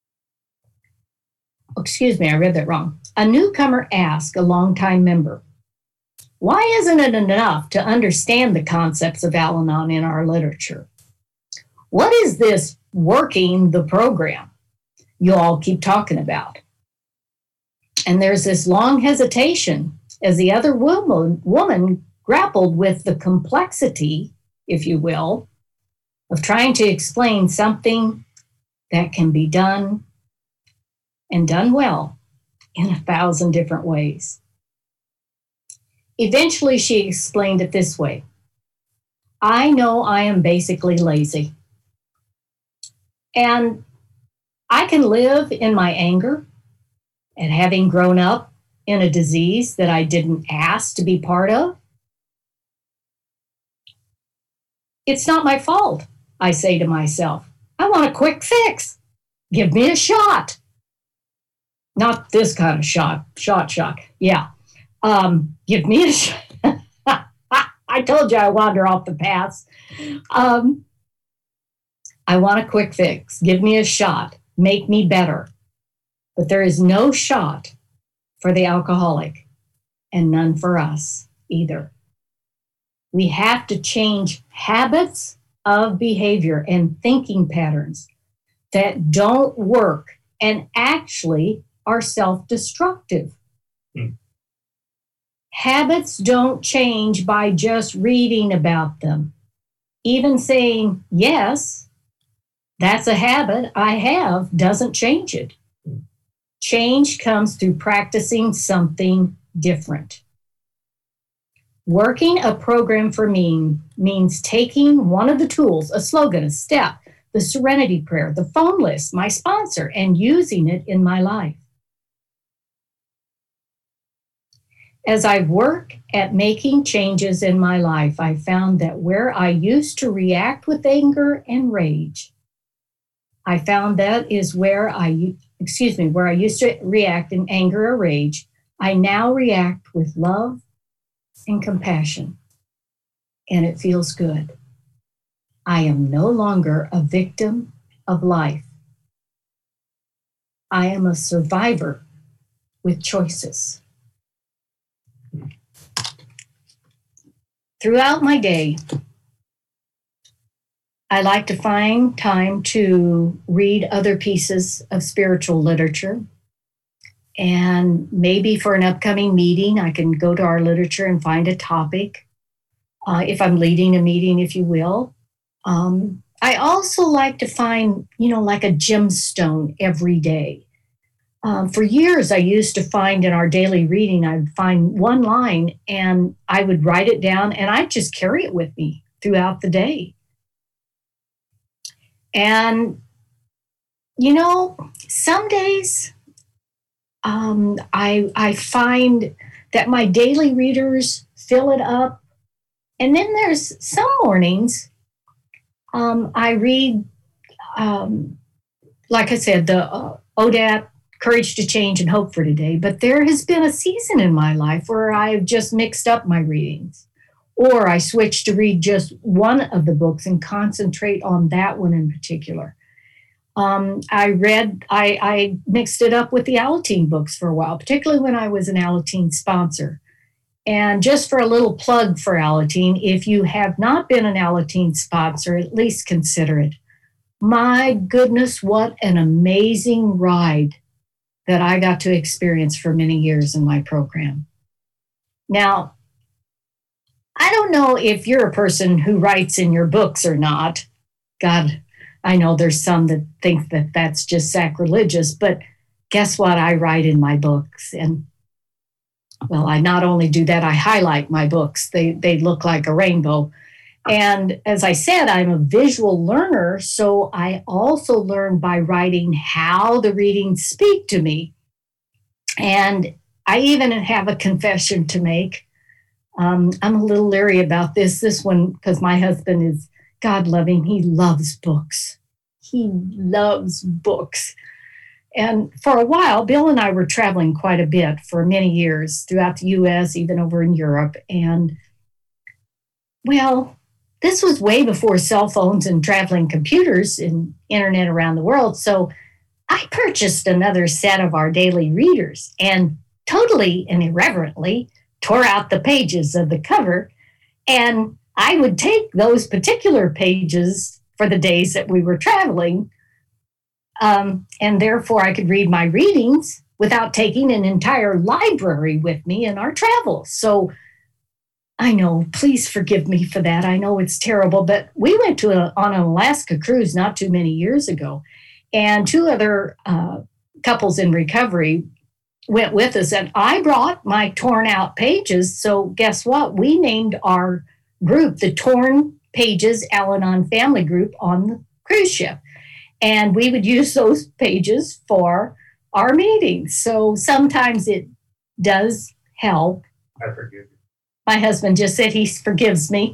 S5: excuse me, I read that wrong. A newcomer asked a longtime member, why isn't it enough to understand the concepts of Al-Anon in our literature? What is this working the program you all keep talking about? And there's this long hesitation as the other woman, woman grappled with the complexity, if you will, of trying to explain something that can be done and done well in a thousand different ways. Eventually, she explained it this way. I know I am basically lazy. And I can live in my anger at having grown up in a disease that I didn't ask to be part of. It's not my fault, I say to myself. I want a quick fix. Give me a shot. Not this kind of shot, shot, shot. Yeah. Um, give me a shot. I told you I wander off the path. Um, I want a quick fix. Give me a shot. Make me better. But there is no shot for the alcoholic and none for us either. We have to change habits of behavior and thinking patterns that don't work and actually are self-destructive. Hmm. Habits don't change by just reading about them. Even saying, yes, that's a habit I have, doesn't change it. Change comes through practicing something different. Working a program for me means taking one of the tools, a slogan, a step, the serenity prayer, the phone list, my sponsor, and using it in my life. As I work at making changes in my life, I found that where I used to react with anger and rage, I found that is where I, excuse me, where I used to react in anger or rage, I now react with love and compassion, and it feels good. I am no longer a victim of life. I am a survivor with choices. Throughout my day, I like to find time to read other pieces of spiritual literature. And maybe for an upcoming meeting, I can go to our literature and find a topic, uh, if I'm leading a meeting, if you will. Um, I also like to find, you know, like a gemstone every day. Um, for years, I used to find in our daily reading, I'd find one line and I would write it down and I'd just carry it with me throughout the day. And, you know, some days um, I, I find that my daily readers fill it up. And then there's some mornings um, I read, um, like I said, the uh, O D A T, Courage to Change and Hope for Today. But there has been a season in my life where I've just mixed up my readings. Or I switch to read just one of the books and concentrate on that one in particular. Um, I read, I, I mixed it up with the Alateen books for a while, particularly when I was an Alateen sponsor. And just for a little plug for Alateen, if you have not been an Alateen sponsor, at least consider it. My goodness, what an amazing ride that I got to experience for many years in my program. Now, I don't know if you're a person who writes in your books or not. God, I know there's some that think that that's just sacrilegious, but guess what? I write in my books. And, well, I not only do that, I highlight my books. They, they look like a rainbow. And as I said, I'm a visual learner, so I also learn by writing how the readings speak to me. And I even have a confession to make. Um, I'm a little leery about this, this one, because my husband is God-loving. He loves books. He loves books. And for a while, Bill and I were traveling quite a bit for many years throughout the U S, even over in Europe. And, well, this was way before cell phones and traveling computers and internet around the world. So I purchased another set of our daily readers and totally and irreverently tore out the pages of the cover, and I would take those particular pages for the days that we were traveling, um, and therefore I could read my readings without taking an entire library with me in our travels. So I know, please forgive me for that. I know it's terrible, but we went to a, on an Alaska cruise not too many years ago, and two other uh, couples in recovery went with us, and I brought my torn out pages. So guess what? We named our group the Torn Pages Al-Anon Family Group on the cruise ship. And we would use those pages for our meetings. So sometimes it does help.
S6: I forgive you.
S5: My husband just said he forgives me.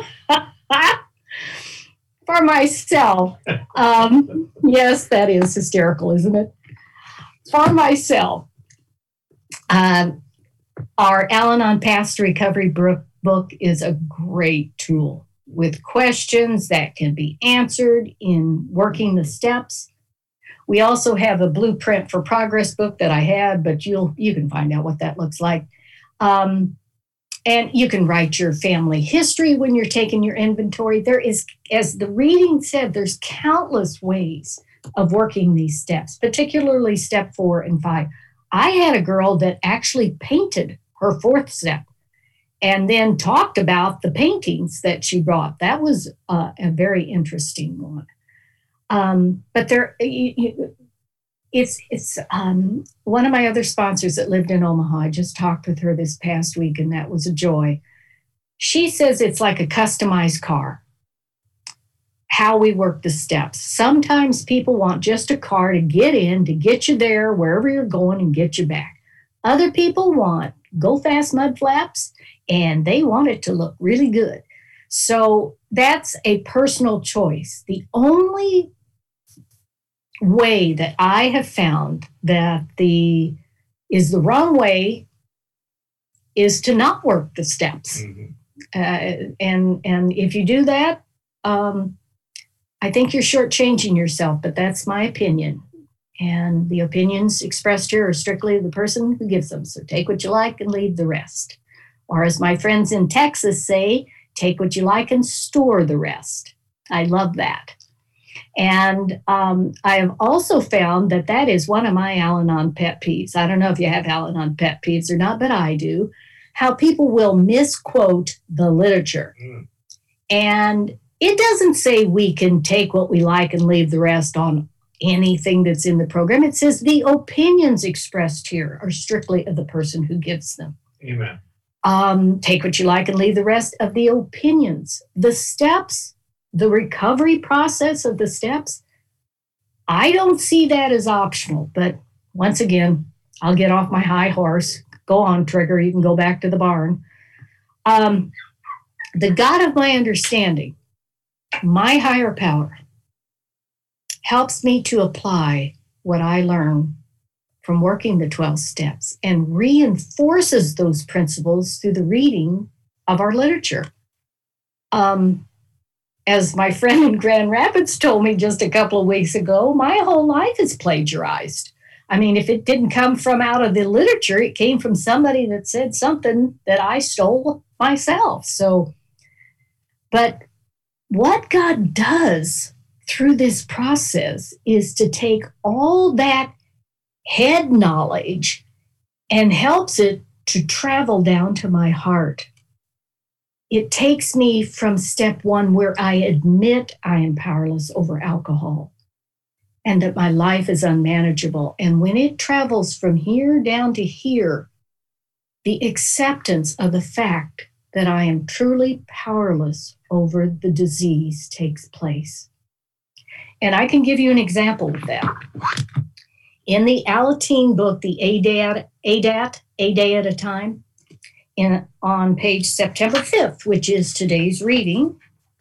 S5: For myself. Um, yes, that is hysterical, isn't it? For myself. Um, our Al-Anon Path to Recovery book is a great tool with questions that can be answered in working the steps. We also have a Blueprint for Progress book that I had, but you'll you can find out what that looks like. Um, and you can write your family history when you're taking your inventory. There is, as the reading said, there's countless ways of working these steps, particularly step four and five. I had a girl that actually painted her fourth step and then talked about the paintings that she brought. That was uh, a very interesting one. Um, but there, you, you, it's it's um, one of my other sponsors that lived in Omaha. I just talked with her this past week, and that was a joy. She says it's like a customized car, how we work the steps. Sometimes people want just a car to get in, to get you there, wherever you're going, and get you back. Other people want go fast mud flaps, and they want it to look really good. So that's a personal choice. The only way that I have found that the is the wrong way is to not work the steps. Mm-hmm. Uh, and, and if you do that, um, I think you're shortchanging yourself, but that's my opinion. And the opinions expressed here are strictly the person who gives them. So take what you like and leave the rest. Or as my friends in Texas say, take what you like and store the rest. I love that. And um, I have also found that that is one of my Al-Anon pet peeves. I don't know if you have Al-Anon pet peeves or not, but I do. How people will misquote the literature. Mm. And it doesn't say we can take what we like and leave the rest on anything that's in the program. It says the opinions expressed here are strictly of the person who gives them.
S6: Amen.
S5: Um, take what you like and leave the rest of the opinions. The steps, the recovery process of the steps, I don't see that as optional. But once again, I'll get off my high horse. Go on, Trigger. You can go back to the barn. Um, the God of my understanding, my higher power, helps me to apply what I learn from working the twelve steps and reinforces those principles through the reading of our literature. Um, as my friend in Grand Rapids told me just a couple of weeks ago, my whole life is plagiarized. I mean, if it didn't come from out of the literature, it came from somebody that said something that I stole myself. So, but what God does through this process is to take all that head knowledge and helps it to travel down to my heart. It takes me from step one, where I admit I am powerless over alcohol and that my life is unmanageable. And when it travels from here down to here, the acceptance of the fact that I am truly powerless over the disease takes place. And I can give you an example of that. In the Alateen book, the A D A T, A D A T, A Day at a Time, in, on page September fifth, which is today's reading,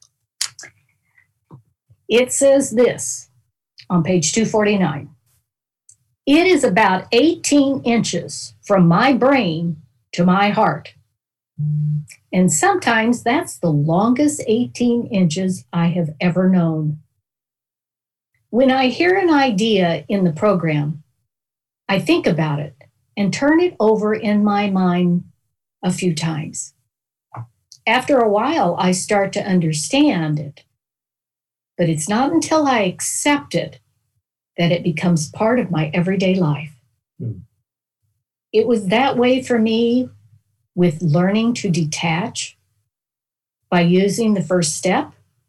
S5: it says this on page two forty-nine. It is about eighteen inches from my brain to my heart. And sometimes that's the longest eighteen inches I have ever known. When I hear an idea in the program, I think about it and turn it over in my mind a few times. After a while, I start to understand it, but it's not until I accept it that it becomes part of my everyday life. Mm. It was that way for me with learning to detach by using the first step.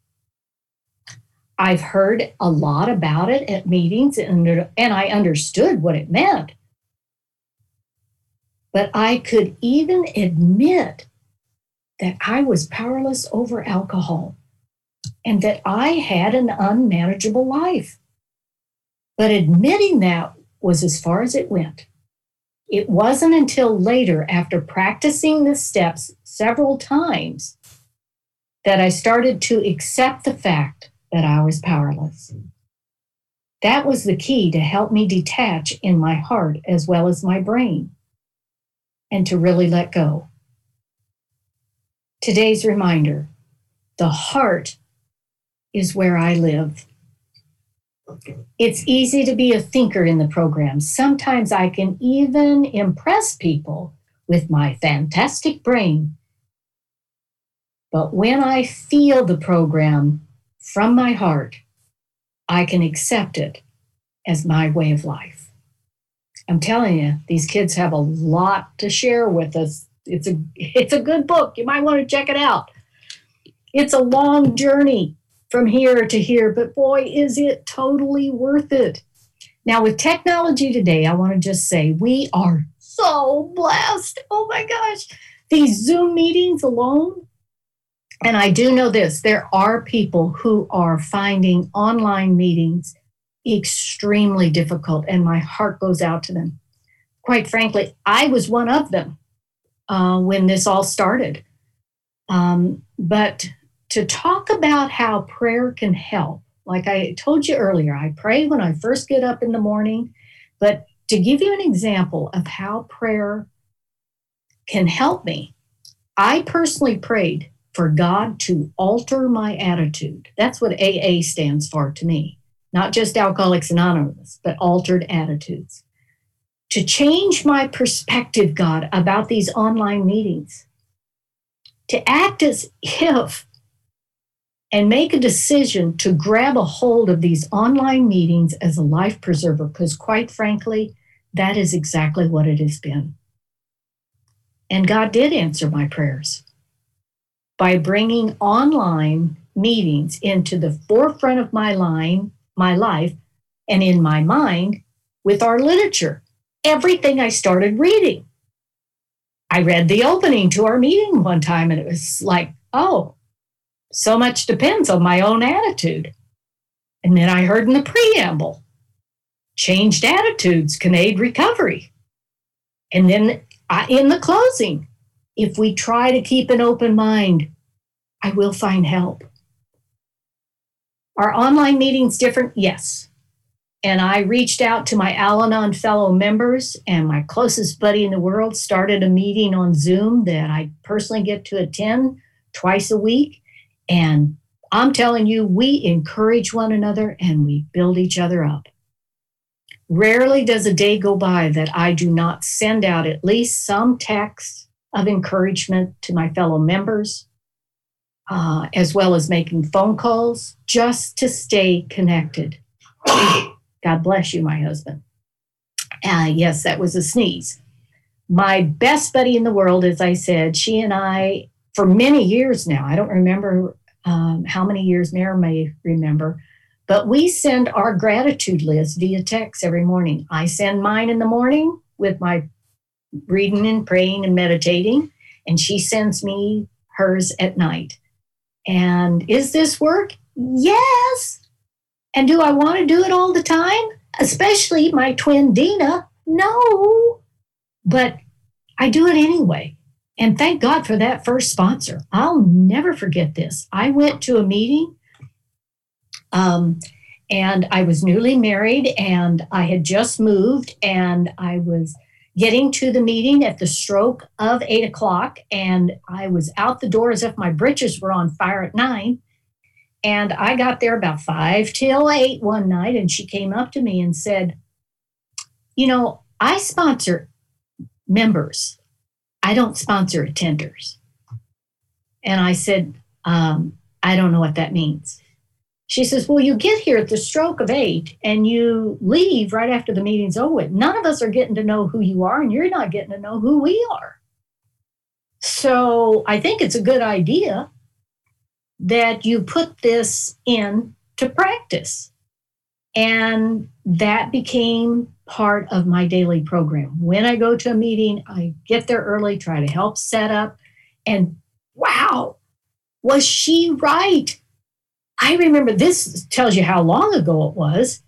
S5: I've heard a lot about it at meetings, and, and I understood what it meant. But I could even admit that I was powerless over alcohol and that I had an unmanageable life. But admitting that was as far as it went. It wasn't until later, after practicing the steps several times, that I started to accept the fact that I was powerless. That was the key to help me detach in my heart as well as my brain and to really let go. Today's reminder, the heart is where I live. It's easy to be a thinker in the program. Sometimes I can even impress people with my fantastic brain. But when I feel the program from my heart, I can accept it as my way of life. I'm telling you, these kids have a lot to share with us. It's a, it's a good book. You might want to check it out. It's a long journey from here to here, but boy, is it totally worth it. Now, with technology today, I want to just say we are so blessed. Oh my gosh, these Zoom meetings alone. And I do know this, there are people who are finding online meetings extremely difficult, and my heart goes out to them. Quite frankly, I was one of them uh, when this all started. Um, but to talk about how prayer can help, like I told you earlier, I pray when I first get up in the morning, but to give you an example of how prayer can help me, I personally prayed for God to alter my attitude. That's what A A stands for to me. not just Alcoholics Anonymous, but altered attitudes. To change my perspective, God, about these online meetings, to act as if and make a decision to grab a hold of these online meetings as a life preserver, because quite frankly, that is exactly what it has been. And God did answer my prayers by bringing online meetings into the forefront of my line, my life, and in my mind with our literature. Everything I started reading. I read the opening to our meeting one time, and it was like, oh, so much depends on my own attitude. And then I heard in the preamble, changed attitudes can aid recovery. And then I, in the closing, if we try to keep an open mind, I will find help. Are online meetings different? Yes. And I reached out to my Al-Anon fellow members, and my closest buddy in the world started a meeting on Zoom that I personally get to attend twice a week. And I'm telling you, we encourage one another and we build each other up. Rarely does a day go by that I do not send out at least some text of encouragement to my fellow members, uh, as well as making phone calls just to stay connected. God bless you, my husband. Uh, yes, that was a sneeze. My best buddy in the world, as I said, she and I, for many years now, I don't remember um, how many years Mary may remember, but we send our gratitude list via text every morning. I send mine in the morning with my reading and praying and meditating, and she sends me hers at night. And is this work? Yes. And do I want to do it all the time? Especially my twin Dina? No. But I do it anyway. And thank God for that first sponsor. I'll never forget this. I went to a meeting um, and I was newly married and I had just moved and I was getting to the meeting at the stroke of eight o'clock and I was out the door as if my britches were on fire at nine. And I got there about five till eight one night and she came up to me and said, you know, I sponsor members. I don't sponsor attenders. And I said, um, I don't know what that means. She says, well, you get here at the stroke of eight and you leave right after the meeting's over with. None of us are getting to know who you are and you're not getting to know who we are. So I think it's a good idea that you put this into practice. And that became part of my daily program. When I go to a meeting, I get there early, try to help set up. And wow, was she right? I remember, this tells you how long ago it was.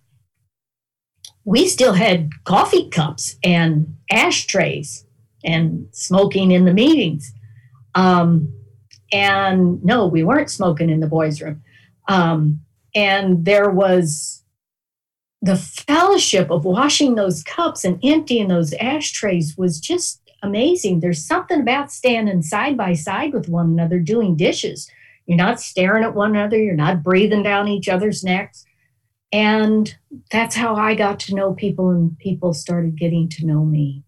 S5: We still had coffee cups and ashtrays and smoking in the meetings. Um, and no, we weren't smoking in the boys' room. Um, and there was the fellowship of washing those cups and emptying those ashtrays was just amazing. There's something about standing side by side with one another doing dishes. You're not staring at one another. You're not breathing down each other's necks. And that's how I got to know people and people started getting to know me.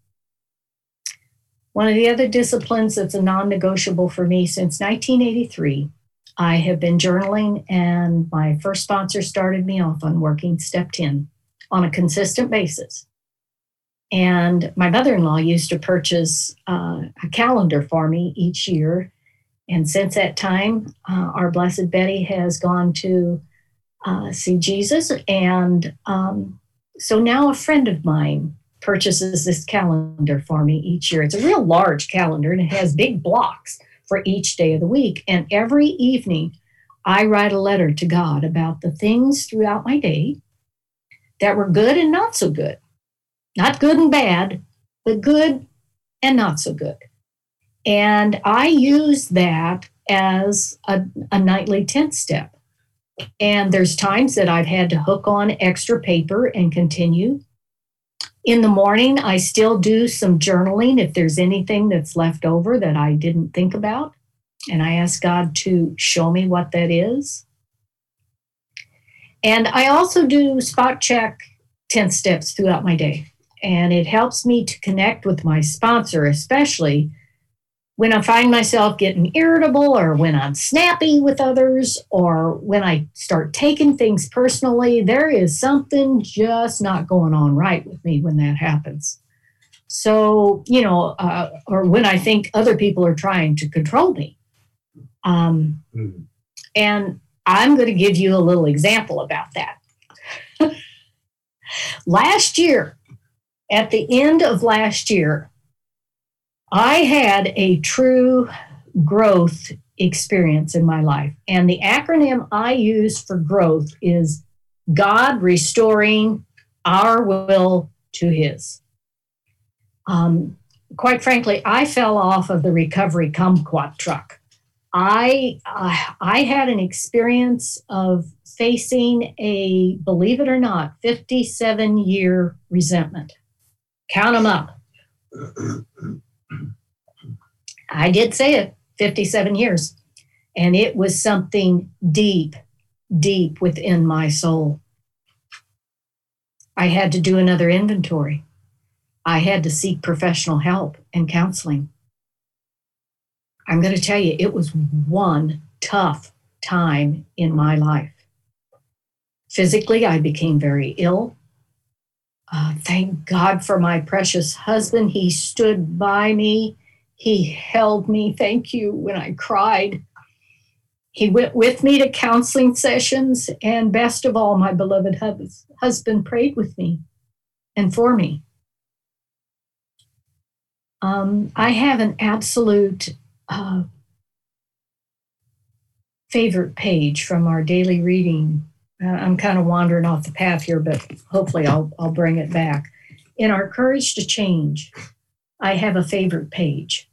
S5: One of the other disciplines that's a non-negotiable for me since nineteen eighty-three, I have been journaling, and my first sponsor started me off on working step ten on a consistent basis. And my mother-in-law used to purchase uh, a calendar for me each year. And since that time, uh, our Blessed Betty has gone to uh, see Jesus. And um, so now a friend of mine purchases this calendar for me each year. It's a real large calendar, and it has big blocks for each day of the week. And every evening, I write a letter to God about the things throughout my day that were good and not so good. Not good and bad, but good and not so good. And I use that as a, a nightly tenth step. And there's times that I've had to hook on extra paper and continue. In the morning, I still do some journaling if there's anything that's left over that I didn't think about. And I ask God to show me what that is. And I also do spot check ten steps throughout my day. And it helps me to connect with my sponsor, especially when I find myself getting irritable or when I'm snappy with others or when I start taking things personally. There is something just not going on right with me when that happens. So, you know, uh, or when I think other people are trying to control me. Um, mm. And I'm going to give you a little example about that. Last year, at the end of last year, I had a true growth experience in my life. And the acronym I use for growth is God restoring our will to His. Um, quite frankly, I fell off of the recovery kumquat truck. I, uh, I had an experience of facing a, believe it or not, fifty-seven year resentment. Count them up. I did say it, fifty-seven years. And it was something deep, deep within my soul. I had to do another inventory. I had to seek professional help and counseling. I'm going to tell you, it was one tough time in my life. Physically, I became very ill. Uh, thank God for my precious husband. He stood by me. He held me, thank you, when I cried. He went with me to counseling sessions, and best of all, my beloved hus- husband prayed with me and for me. Um, I have an absolute uh, favorite page from our daily reading. Uh, I'm kind of wandering off the path here, but hopefully I'll, I'll bring it back. In our Courage to Change, I have a favorite page.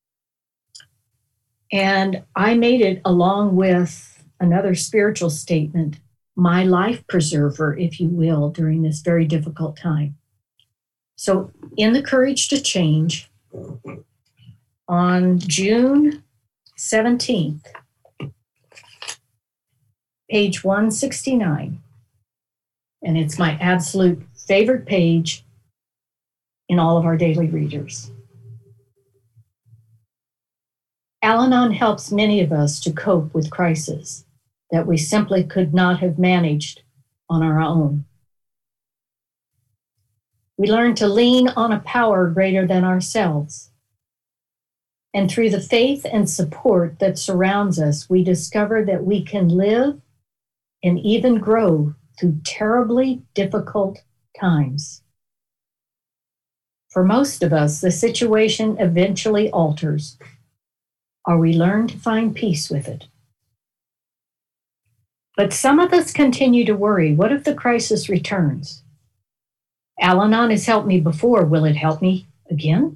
S5: And I made it along with another spiritual statement, my life preserver, if you will, during this very difficult time. So in the Courage to Change, on June seventeenth, page one sixty-nine, and it's my absolute favorite page in all of our daily readers. Al-Anon helps many of us to cope with crises that we simply could not have managed on our own. We learn to lean on a power greater than ourselves. And through the faith and support that surrounds us, we discover that we can live and even grow through terribly difficult times. For most of us, the situation eventually alters, or we learn to find peace with it. But some of us continue to worry, what if the crisis returns? Al-Anon has helped me before. Will it help me again?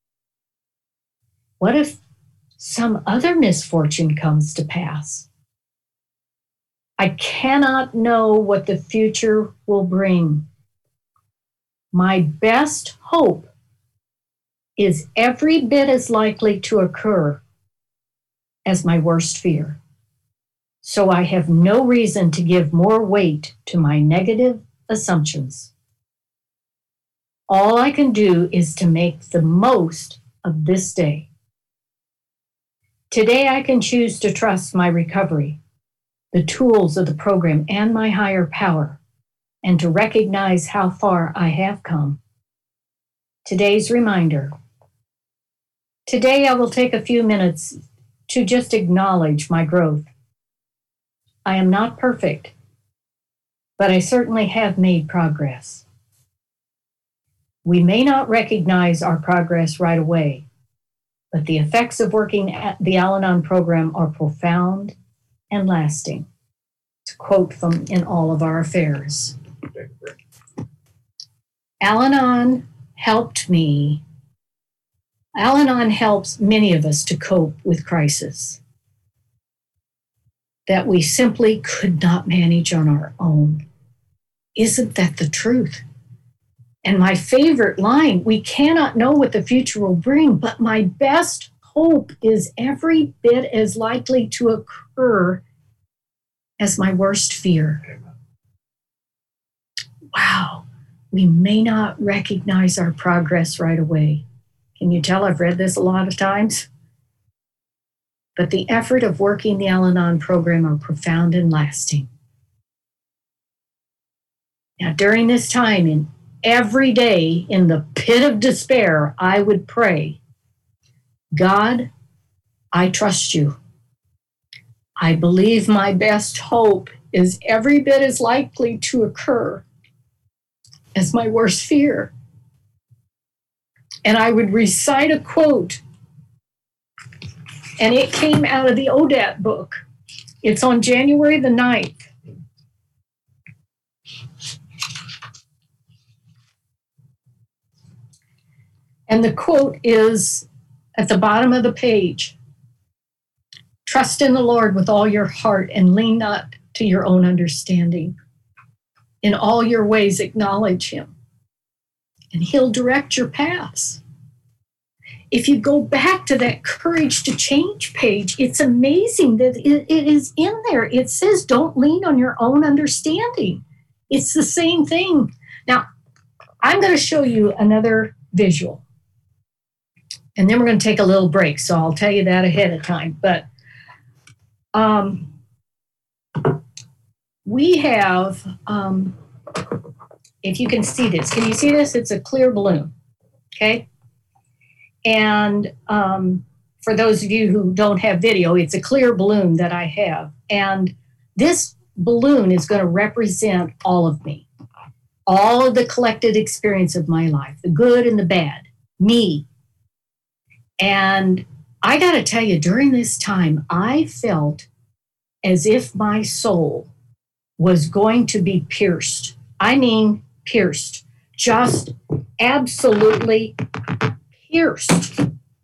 S5: What if some other misfortune comes to pass? I cannot know what the future will bring. My best hope is every bit as likely to occur as my worst fear. So I have no reason to give more weight to my negative assumptions. All I can do is to make the most of this day. Today I can choose to trust my recovery, the tools of the program, and my higher power, and to recognize how far I have come. Today's reminder. Today I will take a few minutes to just acknowledge my growth. I am not perfect, but I certainly have made progress. We may not recognize our progress right away, but the effects of working at the Al-Anon program are profound and lasting. To quote from In All of Our Affairs. Al-Anon helped me. Al-Anon helps many of us to cope with crisis that we simply could not manage on our own. Isn't that the truth? And my favorite line, we cannot know what the future will bring, but my best hope is every bit as likely to occur as my worst fear. wow, we may not recognize our progress right away. Can you tell I've read this a lot of times? But the effort of working the Al-Anon program are profound and lasting. Now, during this time, in every day in the pit of despair, I would pray, God, I trust you. I believe my best hope is every bit as likely to occur as my worst fear. And I would recite a quote, and it came out of the O D A T book. It's on January the ninth. And the quote is at the bottom of the page. Trust in the Lord with all your heart and lean not to your own understanding. In all your ways acknowledge him, and he'll direct your paths. If you go back to that Courage to Change page, it's amazing that it, it is in there. It says, don't lean on your own understanding. It's the same thing. Now, I'm going to show you another visual. And then we're going to take a little break, so I'll tell you that ahead of time. But um, we have, um, if you can see this, can you see this? It's a clear balloon, okay? And um, for those of you who don't have video, it's a clear balloon that I have. And this balloon is going to represent all of me, all of the collected experience of my life, the good and the bad, me. And I got to tell you, during this time, I felt as if my soul was going to be pierced. I mean, pierced, just absolutely pierced.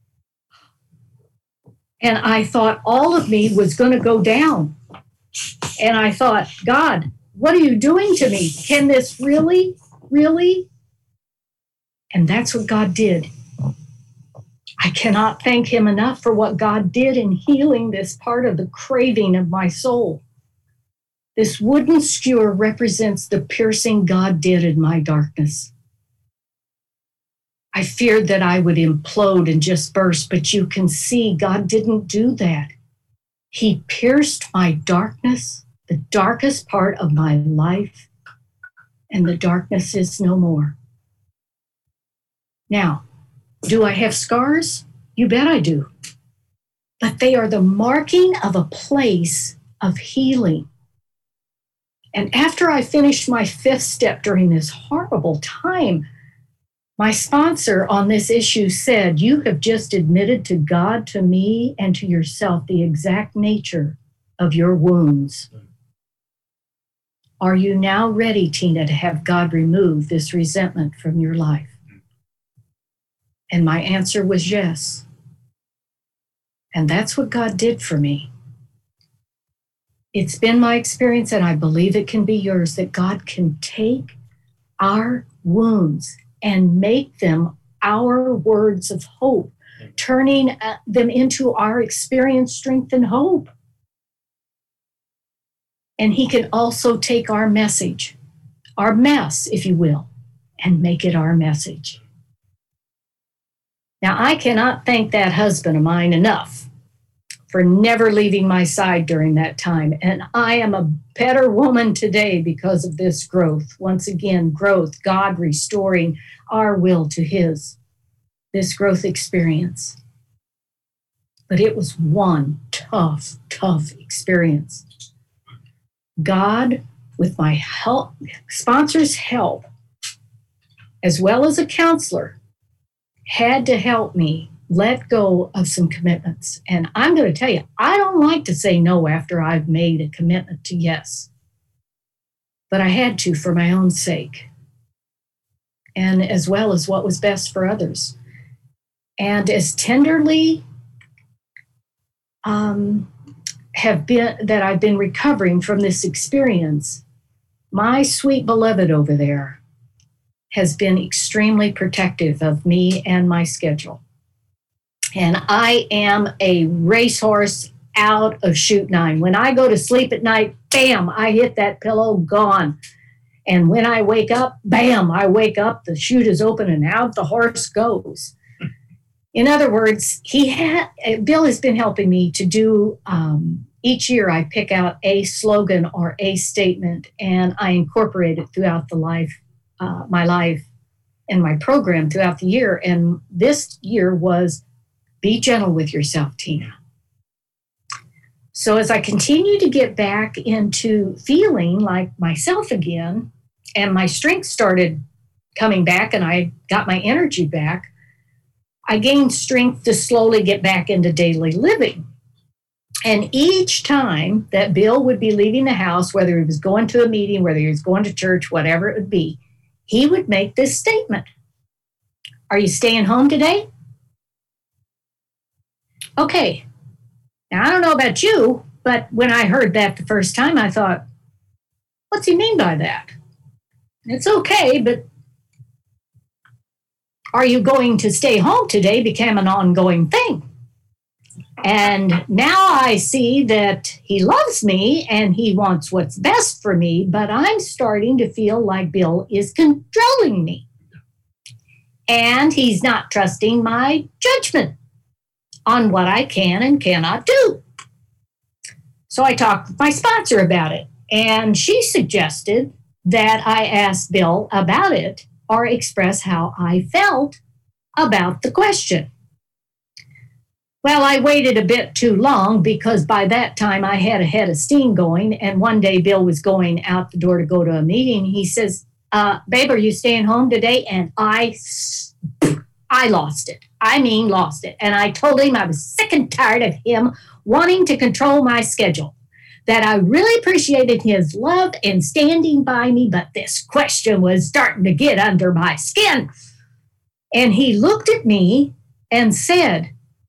S5: And I thought all of me was going to go down. And I thought, God, what are you doing to me? Can this really, really? And that's what God did. I cannot thank him enough for what God did in healing this part of the craving of my soul. This wooden skewer represents the piercing God did in my darkness. I feared that I would implode and just burst, but you can see God didn't do that. He pierced my darkness, the darkest part of my life, and the darkness is no more. Now, do I have scars? You bet I do. But they are the marking of a place of healing. And after I finished my fifth step during this horrible time, my sponsor on this issue said, you have just admitted to God, to me, and to yourself the exact nature of your wounds. Are you now ready, Tina, to have God remove this resentment from your life? And my answer was yes. And that's what God did for me. It's been my experience, and I believe it can be yours, that God can take our wounds and make them our words of hope, turning them into our experience, strength, and hope. And he can also take our message, our mess, if you will, and make it our message. Now, I cannot thank that husband of mine enough for never leaving my side during that time. And I am a better woman today because of this growth. Once again, growth, God restoring our will to his, this growth experience. But it was one tough, tough experience. God, with my help, sponsor's help, as well as a counselor, had to help me let go of some commitments. And I'm going to tell you, I don't like to say no after I've made a commitment to yes. But I had to for my own sake, and as well as what was best for others. And as tenderly um, have been that I've been recovering from this experience, my sweet beloved over there has been extremely protective of me and my schedule. And I am a racehorse out of chute nine. When I go to sleep at night, bam, I hit that pillow, gone. And when I wake up, bam, I wake up, the chute is open and out the horse goes. In other words, he had, Bill has been helping me to do, um, each year I pick out a slogan or a statement and I incorporate it throughout the life, uh, my life and my program throughout the year. And this year was, be gentle with yourself, Tina. So as I continue to get back into feeling like myself again, and my strength started coming back and I got my energy back, I gained strength to slowly get back into daily living. And each time that Bill would be leaving the house, whether he was going to a meeting, whether he was going to church, whatever it would be, he would make this statement. Are you staying home today? Okay. Now, I don't know about you, but when I heard that the first time, I thought, what's he mean by that? It's okay, but are you going to stay home today became an ongoing thing. And now I see that he loves me and he wants what's best for me, but I'm starting to feel like Bill is controlling me. And he's not trusting my judgment on what I can and cannot do. So I talked with my sponsor about it, and she suggested that I ask Bill about it or express how I felt about the question. Well, I waited a bit too long because by that time I had a head of steam going, and one day Bill was going out the door to go to a meeting. He says, uh, babe, are you staying home today? And I, I lost it. I mean, lost it. And I told him I was sick and tired of him wanting to control my schedule, that I really appreciated his love and standing by me, but this question was starting to get under my skin. And he looked at me and said,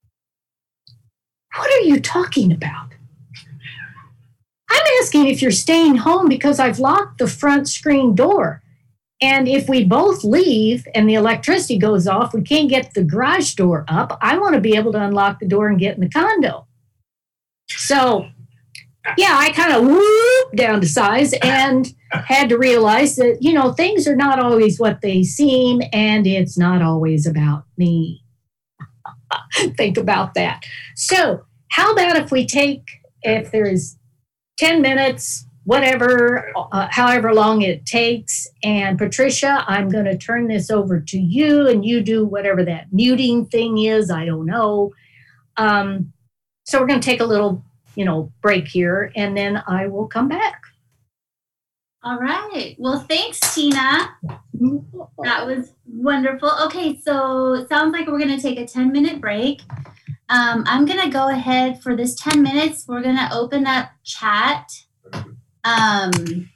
S5: what are you talking about? I'm asking if you're staying home because I've locked the front screen door. And if we both leave and the electricity goes off, we can't get the garage door up. I want to be able to unlock the door and get in the condo. So, yeah, I kind of whooped down to size and had to realize that, you know, things are not always what they seem, and it's not always about me. Think about that. So how about if we take, if there's ten minutes, whatever, uh, however long it takes. And Patricia, I'm going to turn this over to you and you do whatever that muting thing is. I don't know. Um, so we're going to take a little, you know, break here and then I will come back.
S2: All right. Well, thanks, Tina. That was wonderful. Okay, so it sounds like we're going to take a ten minute break. Um, I'm going to go ahead for this ten minutes. We're going to open up chat. Um,